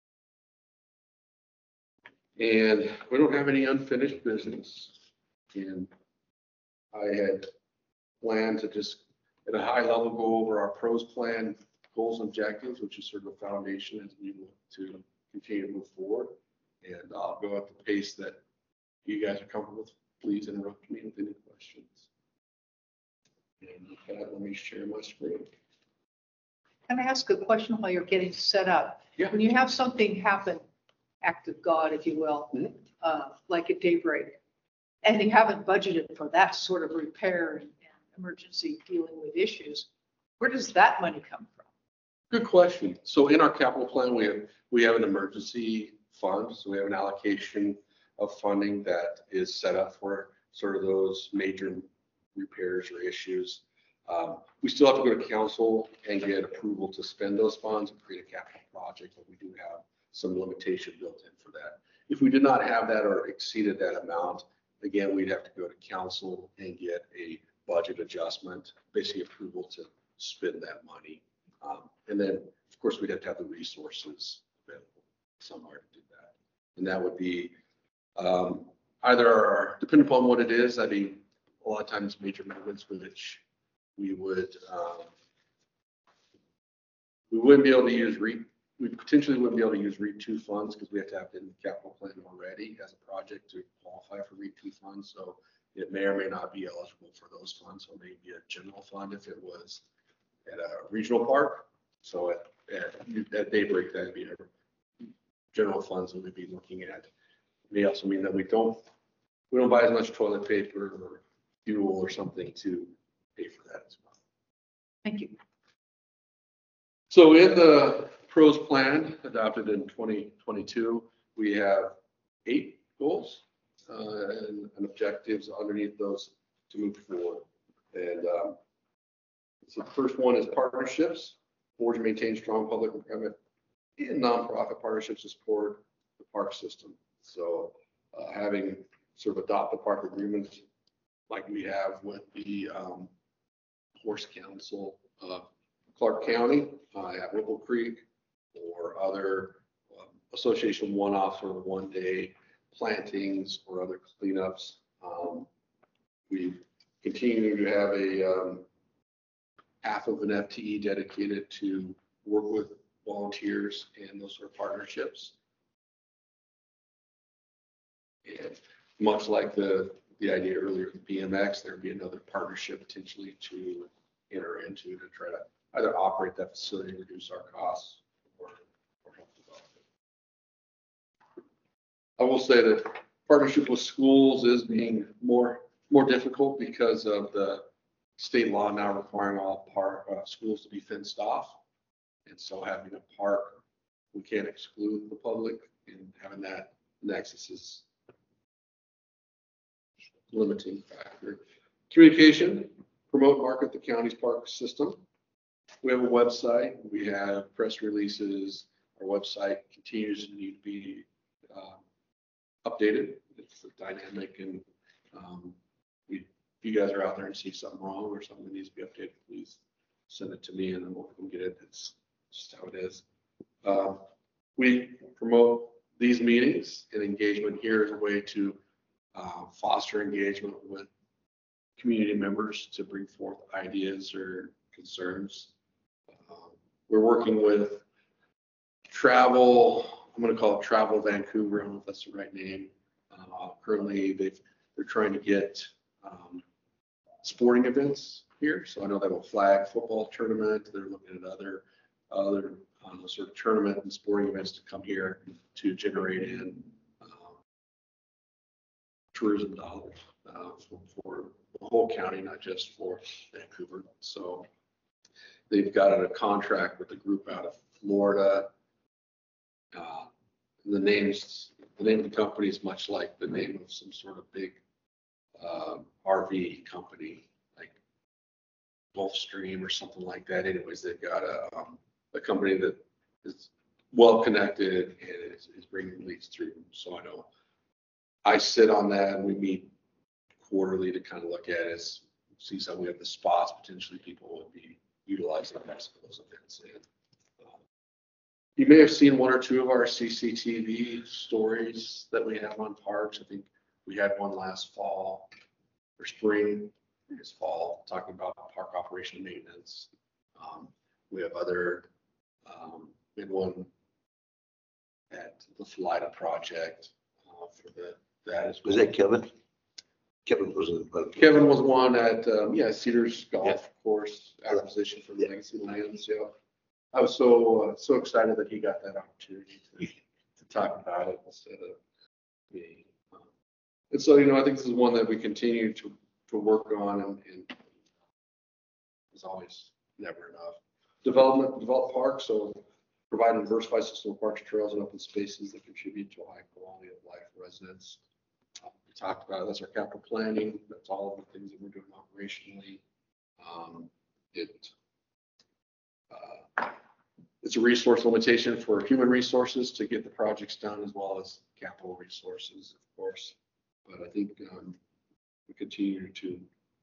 And we don't have any unfinished business. And I had planned to just at a high level go over our pros plan goals and objectives, which is sort of a foundation as we look to continue to move forward. And I'll go at the pace that you guys are comfortable with. Please interrupt me with any questions. And with that, let me share my screen. Can I ask a question while you're getting set up? Yeah. When you have something happen, act of God, if you will, Mhm. uh, like at daybreak, and you haven't budgeted for that sort of repair and, and emergency dealing with issues, where does that money come from? Good question. So in our capital plan, we have, we have an emergency fund. So we have an allocation of funding that is set up for sort of those major repairs or issues. Um, we still have to go to council and get approval to spend those funds and create a capital project, but we do have some limitation built in for that. If we did not have that or exceeded that amount, again, we'd have to go to council and get a budget adjustment, basically approval to spend that money. Um, and then, of course, we'd have to have the resources available somewhere to do that. And that would be um, either, depending upon what it is, that'd be a lot of times major movements with which we would, um, we wouldn't be able to use REIT, we potentially wouldn't be able to use REIT two funds because we have to have it in the capital plan already as a project to qualify for REIT two funds. So it may or may not be eligible for those funds. So maybe a general fund if it was at a regional park. So at, at, at daybreak, that'd be a general funds that we'd be looking at. It may also mean that we don't, we don't buy as much toilet paper or fuel or something to pay for that as well. Thank you. So in the pros plan adopted in twenty twenty-two, we have eight goals uh, and, and objectives underneath those to move forward. And um, so the first one is partnerships, forge and maintain strong public and private and nonprofit partnerships to support the park system. So uh, having sort of adopt the park agreements like we have with the um, Horse Council of Clark County uh, at Whipple Creek, or other um, association one-offs or one-day plantings or other cleanups. Um, we continue to have a um, half of an F T E dedicated to work with volunteers and those sort of partnerships. And much like the, the idea earlier with B M X, there'd be another partnership potentially to enter into to try to either operate that facility, reduce our costs, or, or help develop it. I will say that partnership with schools is being more more difficult because of the state law now requiring all park uh, schools to be fenced off, and so having a park, we can't exclude the public, and having that nexus is limiting factor. Communication, promote, market the county's park system. We have a website, we have press releases, our website continues to need to be uh, updated. It's dynamic, and um, we, if you guys are out there and see something wrong or something that needs to be updated, please send it to me and then we'll come get it. It's just how it is. Uh, we promote these meetings and engagement here as a way to uh, foster engagement with community members to bring forth ideas or concerns. Um, we're working with Travel, I'm going to call it Travel Vancouver. I don't know if that's the right name. Uh, currently, they've, they're trying to get um, sporting events here. So I know they have a flag football tournament. They're looking at other, other um, sort of tournament and sporting events to come here to generate in um, tourism dollars uh, for, for the whole county, not just for Vancouver. So they've got a contract with a group out of Florida. Uh, the names, the name of the company is much like the name of some sort of big uh, R V company, like Gulfstream or something like that. Anyways, they've got a, um, a company that is well connected and is, is bringing leads through. So I know I sit on that, and we meet quarterly to kind of look at it, see some we have the spots potentially people would be utilizing those events. And, uh, you may have seen one or two of our C C T V stories that we have on parks. I think we had one last fall or spring, this fall, talking about park operation and maintenance. Um, we have other, um, we had one at the Flida project uh, for the that is. Was that Kevin? Kevin was in. Kevin was one at um, yeah Cedars Golf Course acquisition for the Legacy Lands. Yeah, I was so uh, so excited that he got that opportunity to, to talk about it instead of me. Um, and so you know I think this is one that we continue to to work on, and, and it's always never enough. Development, develop parks, so provide a diversified system of parks, trails, and open spaces that contribute to a high quality of life for residents. We talked about it. That's our capital planning. That's all of the things that we're doing operationally. Um, it uh, it's a resource limitation for human resources to get the projects done, as well as capital resources, of course. But I think um, we continue to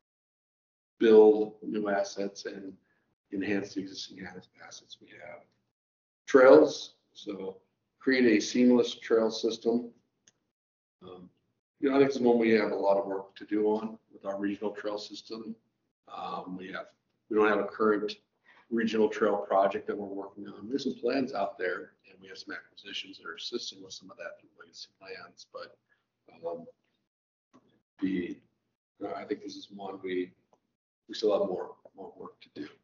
build new assets and enhance the existing assets we have. Trails, so create a seamless trail system. Um, You know, I think it's one we have a lot of work to do on with our regional trail system. Um, we have, we don't have a current regional trail project that we're working on. There's some plans out there, and we have some acquisitions that are assisting with some of that through legacy plans. But um, the, uh, I think this is one we we still have more more work to do.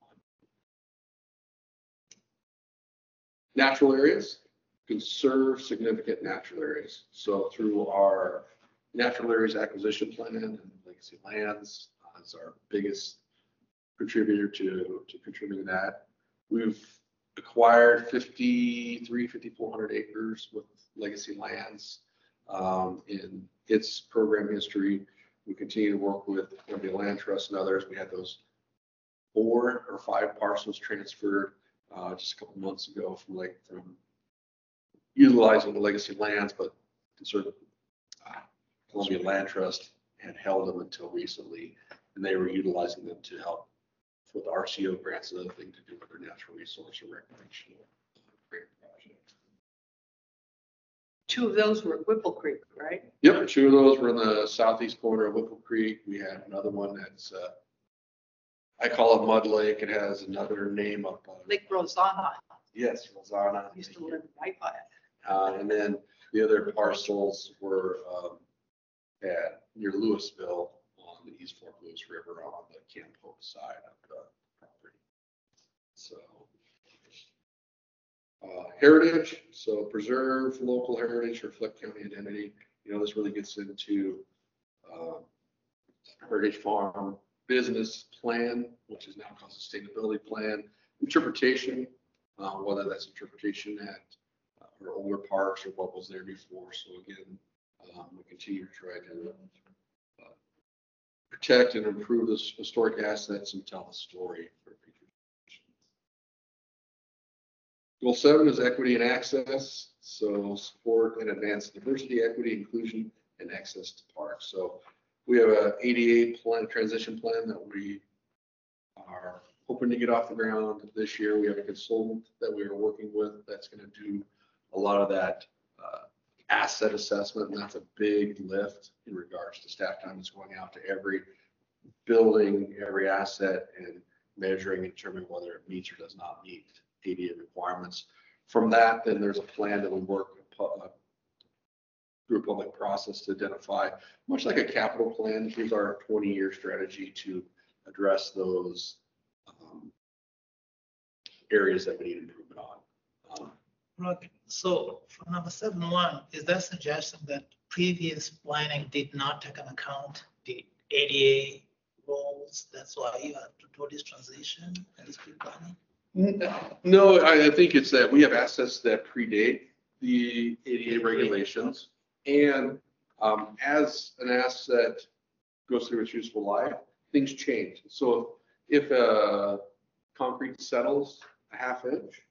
Natural areas. Conserve significant natural areas. So through our natural areas acquisition plan and legacy lands, uh, is our biggest contributor to, to contributing that. We've acquired fifty-three, fifty-four hundred acres with legacy lands um, in its program history. We continue to work with Columbia Land Trust and others. We had those four or five parcels transferred uh, just a couple months ago from like from utilizing the legacy lands, but sort of uh, Columbia Land Trust had held them until recently, and they were utilizing them to help with R C O grants and other things to do with their natural resource or recreational project. Two of those were at Whipple Creek, right? Yep, two of those were in the southeast corner of Whipple Creek. We had another one that's uh, I call it Mud Lake. It has another name up on Lake Rosanna. Yes, Rosanna. Used to live right by it. Uh, and then the other parcels were um, at near Louisville on the East Fork Lewis River on the Camp Hope side of the property. So uh, heritage, so preserve local heritage, reflect county identity. You know, this really gets into uh, Heritage Farm business plan, which is now called sustainability plan, interpretation, uh, whether that's interpretation at or older parks or what was there before. So again, um, we continue to try to uh, protect and improve the historic assets and tell the story for future generations. Goal seven is equity and access. So support and advance diversity, equity, inclusion, and access to parks. So we have a A D A plan, transition plan that we are hoping to get off the ground this year. We have a consultant that we are working with that's going to do a lot of that uh, asset assessment, and that's a big lift in regards to staff time. It's going out to every building, every asset, and measuring and determining whether it meets or does not meet A D A requirements. From that, then there's a plan that we work uh, through a public process to identify, much like a capital plan, here's our twenty-year strategy to address those um, areas that we need improvement on. Um, Look, so for number seven one, is that suggesting that previous planning did not take into account the A D A rules? That's why you have to do this transition and this pre-planning? No, I, I think it's that we have assets that predate the A D A regulations. And um, as an asset goes through its useful life, things change. So if uh, concrete settles a half inch,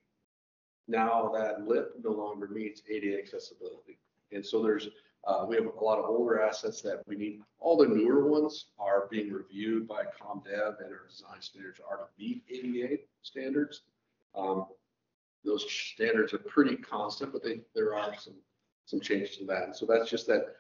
now that lip no longer meets A D A accessibility. And so there's, uh, we have a lot of older assets that we need. All the newer ones are being reviewed by ComDev, and our design standards are to meet A D A standards. Um, those standards are pretty constant, but they, there are some, some changes to that. And so that's just that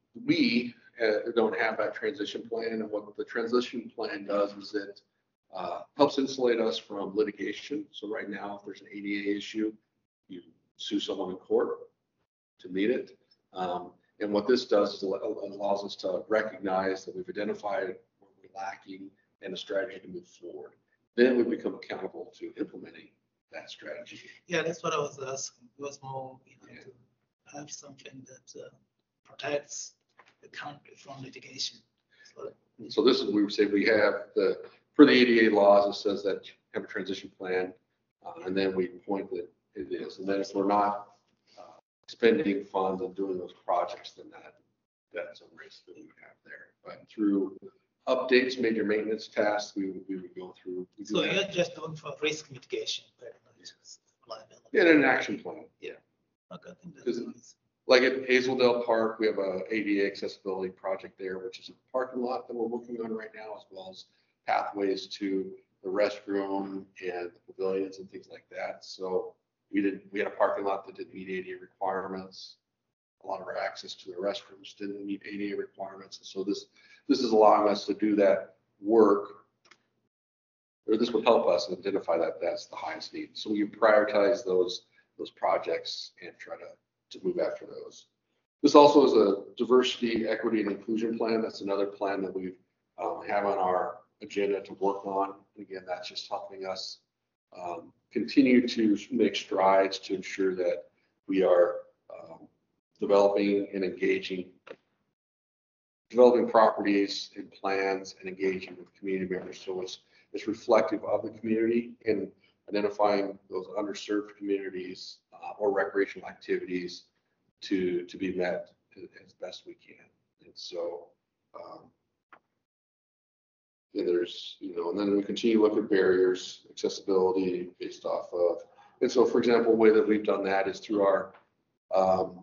we uh, don't have that transition plan. And what the transition plan does is it uh, helps insulate us from litigation. So right now, if there's an A D A issue, you sue someone in court to meet it. Um, and what this does is it allows us to recognize that we've identified where we're lacking and a strategy to move forward. Then we become accountable to implementing that strategy. Yeah, that's what I was asking. It was more, you know, yeah. to have something that uh, protects the country from litigation. So, so this is, we would say we have the, for the A D A laws, it says that you have a transition plan, uh, and then we point that it is. And then if we're not uh, spending funds and doing those projects, then that that's a risk that we would have there. But through updates, major maintenance tasks, we would, we would go through. So you're just looking for risk mitigation, but liability. Yeah, and an action plan. Yeah. Okay, I think that's nice. Like at Hazeldale Park, we have a A D A accessibility project there, which is a parking lot that we're working on right now, as well as pathways to the restroom and the pavilions and things like that. So we did, we had a parking lot that didn't meet A D A requirements. A lot of our access to the restrooms didn't meet A D A requirements. And so this, this is allowing us to do that work, or this would help us identify that that's the highest need. So we prioritize those, those projects and try to, to move after those. This also is a diversity, equity, and inclusion plan. That's another plan that we um, have on our agenda to work on. And again, that's just helping us um, continue to make strides to ensure that we are um, developing and engaging, developing properties and plans and engaging with community members. So it's, it's reflective of the community and identifying those underserved communities uh, or recreational activities to, to be met as best we can. And so um, and there's, you know, and then we continue to look at barriers, accessibility based off of, and so for example, the way that we've done that is through our um,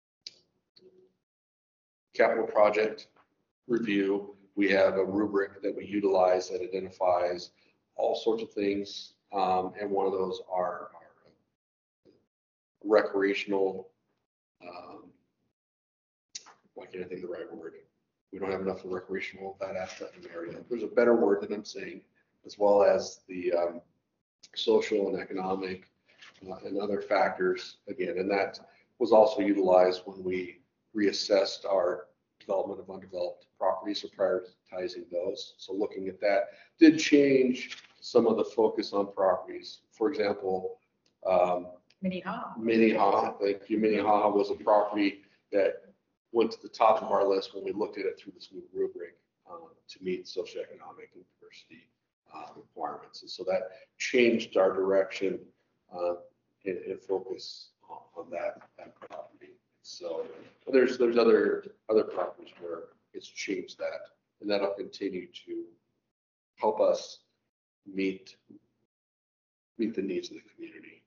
capital project review. We have a rubric that we utilize that identifies all sorts of things. Um, and one of those are, are recreational, um, why can't I think of the right word? We don't have enough of recreational, that aspect of the area. There's a better word that I'm saying, as well as the um, social and economic uh, and other factors again. And that was also utilized when we reassessed our development of undeveloped properties, so prioritizing those. So looking at that did change some of the focus on properties. For example, um, Minnehaha. Minnehaha, thank you. Minnehaha was a property that went to the top of our list when we looked at it through this new rubric um, to meet socioeconomic and diversity uh, requirements. And so that changed our direction uh, and, and focus on, on that, that property. So there's there's other other properties where it's changed that, and that'll continue to help us meet meet the needs of the community.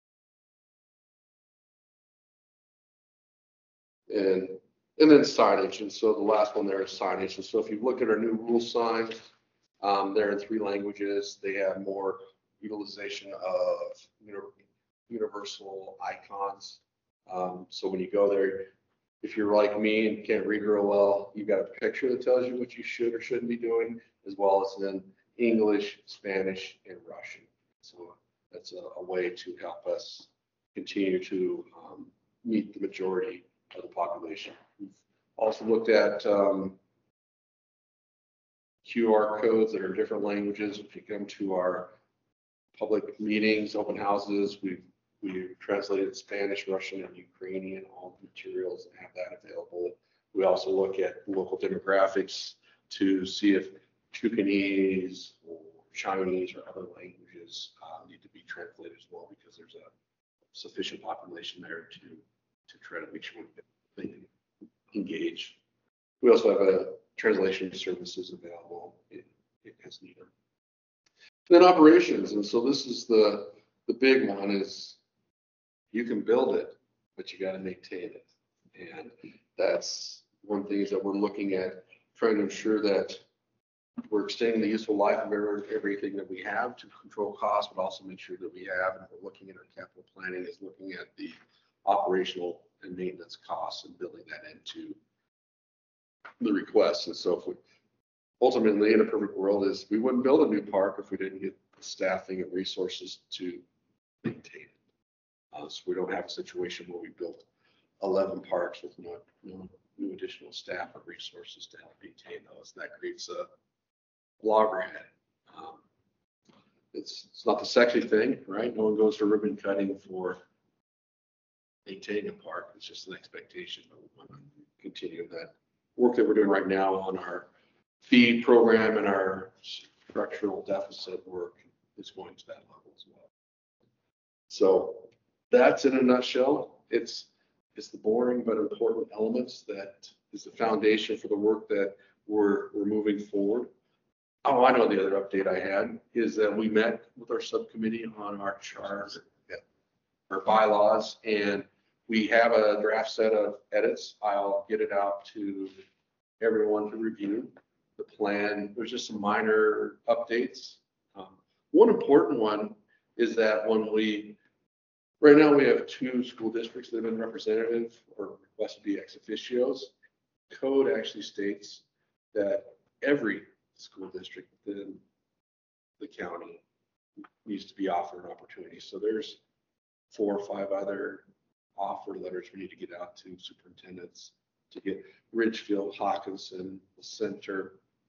And and then signage, and so the last one there is signage. And so if you look at our new rule signs, um, they're in three languages. They have more utilization of you know, universal icons. Um, so when you go there, if you're like me and can't read real well, you've got a picture that tells you what you should or shouldn't be doing, as well as in English, Spanish, and Russian. So that's a, a way to help us continue to um, meet the majority of the population. We've also looked at um, Q R codes that are different languages. If you come to our public meetings, open houses, we've we've translated Spanish, Russian, and Ukrainian, all the materials, and have that available. We also look at local demographics to see if Chukanese or Chinese or other languages uh, need to be translated as well, because there's a sufficient population there to to try to make sure they engage. We also have a translation services available as needed. Then operations, and so this is the the big one is you can build it, but you got to maintain it, and that's one thing is that we're looking at trying to ensure that we're extending the useful life of every, everything that we have to control costs, but also make sure that we have, and we're looking at our capital planning is looking at the operational and maintenance costs and building that into the requests. And so if we ultimately in a perfect world is we wouldn't build a new park if we didn't get the staffing and resources to maintain it. Uh, so we don't have a situation where we built eleven parks with no, no new additional staff or resources to help maintain those. That creates a loggerhead. Um, it's it's not the sexy thing, right? No one goes to ribbon cutting for maintaining a park. It's just an expectation. But we want to continue that work that we're doing right now on our feed program and our structural deficit work is going to that level as well. So that's in a nutshell. It's it's the boring but important elements that is the foundation for the work that we're we're moving forward. Oh, I know the other update I had is that we met with our subcommittee on our charter, our bylaws, and we have a draft set of edits. I'll get it out to everyone to review. The plan, there's just some minor updates. Um, one important one is that when we, right now we have two school districts that have been representative or requested to be ex officios. Code actually states that every school district within the county needs to be offered an opportunity. So there's four or five other offer letters we need to get out to superintendents to get Ridgefield, Hawkinson, the Center,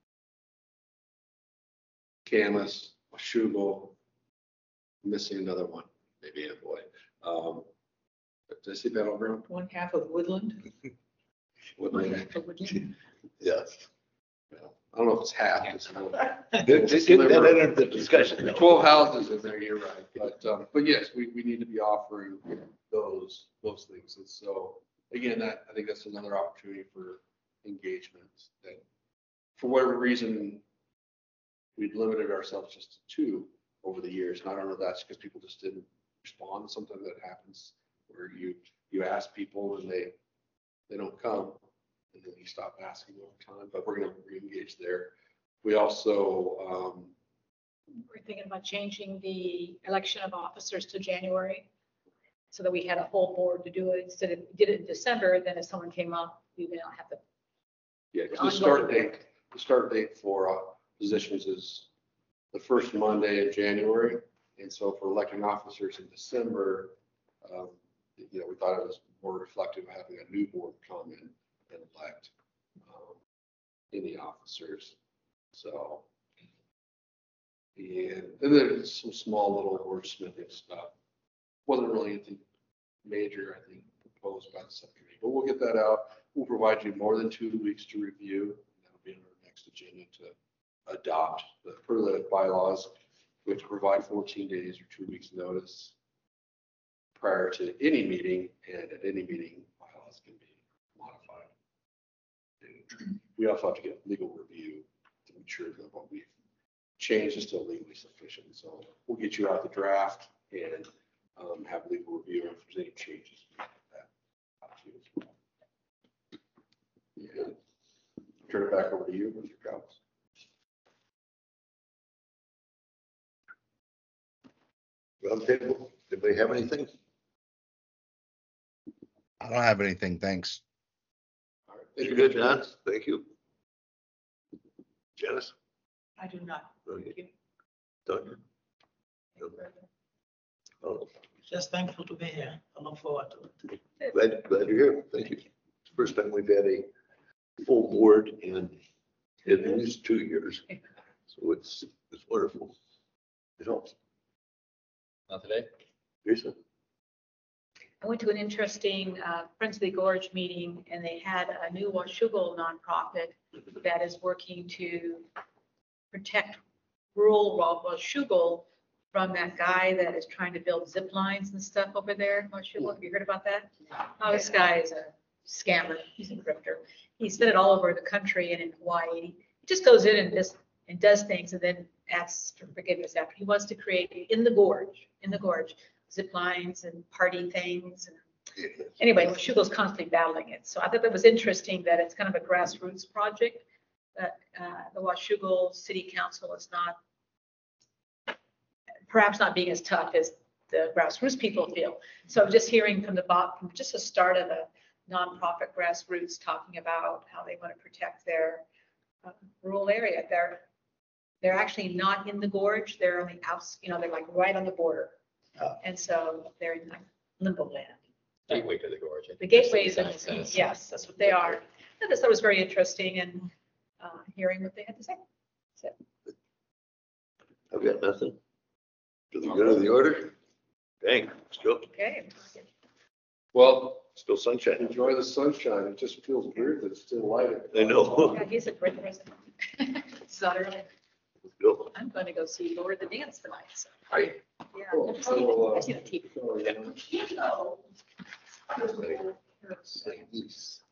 Camas, Washougal, missing another one, maybe Amboy. Um, did I see Battleground? One half of Woodland. Woodland. Yes. Well, I don't know if it's half. It's more. Get get that into the discussion. twelve houses in there, you're right. But, um, but yes, we, we need to be offering those, those things. And so, again, that, I think that's another opportunity for engagement that for whatever reason, we've limited ourselves just to two over the years. And I don't know if that's because people just didn't respond. Sometimes that happens where you, you ask people and they, they don't come. And then you stop asking over time, but we're going to re-engage there. We also, um, We're thinking about changing the election of officers to January so that we had a full board to do it. Instead of, we did it in December, then if someone came up, we would not have to. yeah, because the start date, the start date for uh, positions is the first Monday in January. And so for electing officers in December, um, you know, we thought it was more reflective of having a new board come in and elect um, any officers. So, and, and there's some small little wordsmithing stuff. Wasn't really anything major, I think, proposed by the subcommittee, but we'll get that out. We'll provide you more than two weeks to review. That'll be on our next agenda to adopt the, per the bylaws. We have to provide fourteen days or two weeks notice prior to any meeting, and at any meeting, bylaws can be modified. And we also have to get legal review to ensure that what we've changed is still legally sufficient. So we'll get you out the draft and um, have legal review if there's any changes. We'll get that out to you as well. Yeah. Turn it back over to you, Mister Cox. Roundtable, anybody have anything? I don't have anything, thanks. All right. You're good, John. Thank you. Janice? I do not. Okay. Doug? Oh, Just thankful to be here. I look forward to it. glad, glad you're here. Thank you. First time we've had a full board in at least two years. So it's, it's wonderful. It helps. Not today? Jason? I went to an interesting uh, Friends of the Gorge meeting, and they had a new Washougal nonprofit that is working to protect rural Washougal from that guy that is trying to build zip lines and stuff over there in Washougal. Have you heard about that? Oh, this guy is a scammer. He's a grifter. He's done it all over the country and in Hawaii. He just goes in and just and does things and then asks for forgiveness after. He wants to create in the gorge, in the gorge, zip lines and party things. And anyway, Washougal's constantly battling it. So I thought that was interesting that it's kind of a grassroots project. That uh, the Washougal City Council is not, perhaps not being as tough as the grassroots people feel. So just hearing from the bottom, just the start of a nonprofit grassroots talking about how they want to protect their uh, rural area. They're they're actually not in the gorge. They're on the outs, you know, they're like right on the border. Oh. And so they're in like limbo land. Gateway to the gorge. The gateways, That's the sign. yes, that's what they are. I just thought it was very interesting and uh, hearing what they had to say. So, I've got nothing. To the good of the order? Dang, let's go. okay. Well, Still sunshine. enjoy the sunshine. It just feels weird that it's still light. I know. Yeah, he's a great president. So Let's go. I'm going to go see Lord the Dance tonight. So, Right. yeah, Cool. I've seen it. So, uh, I've seen it on T V. So, yeah. Oh. Nice.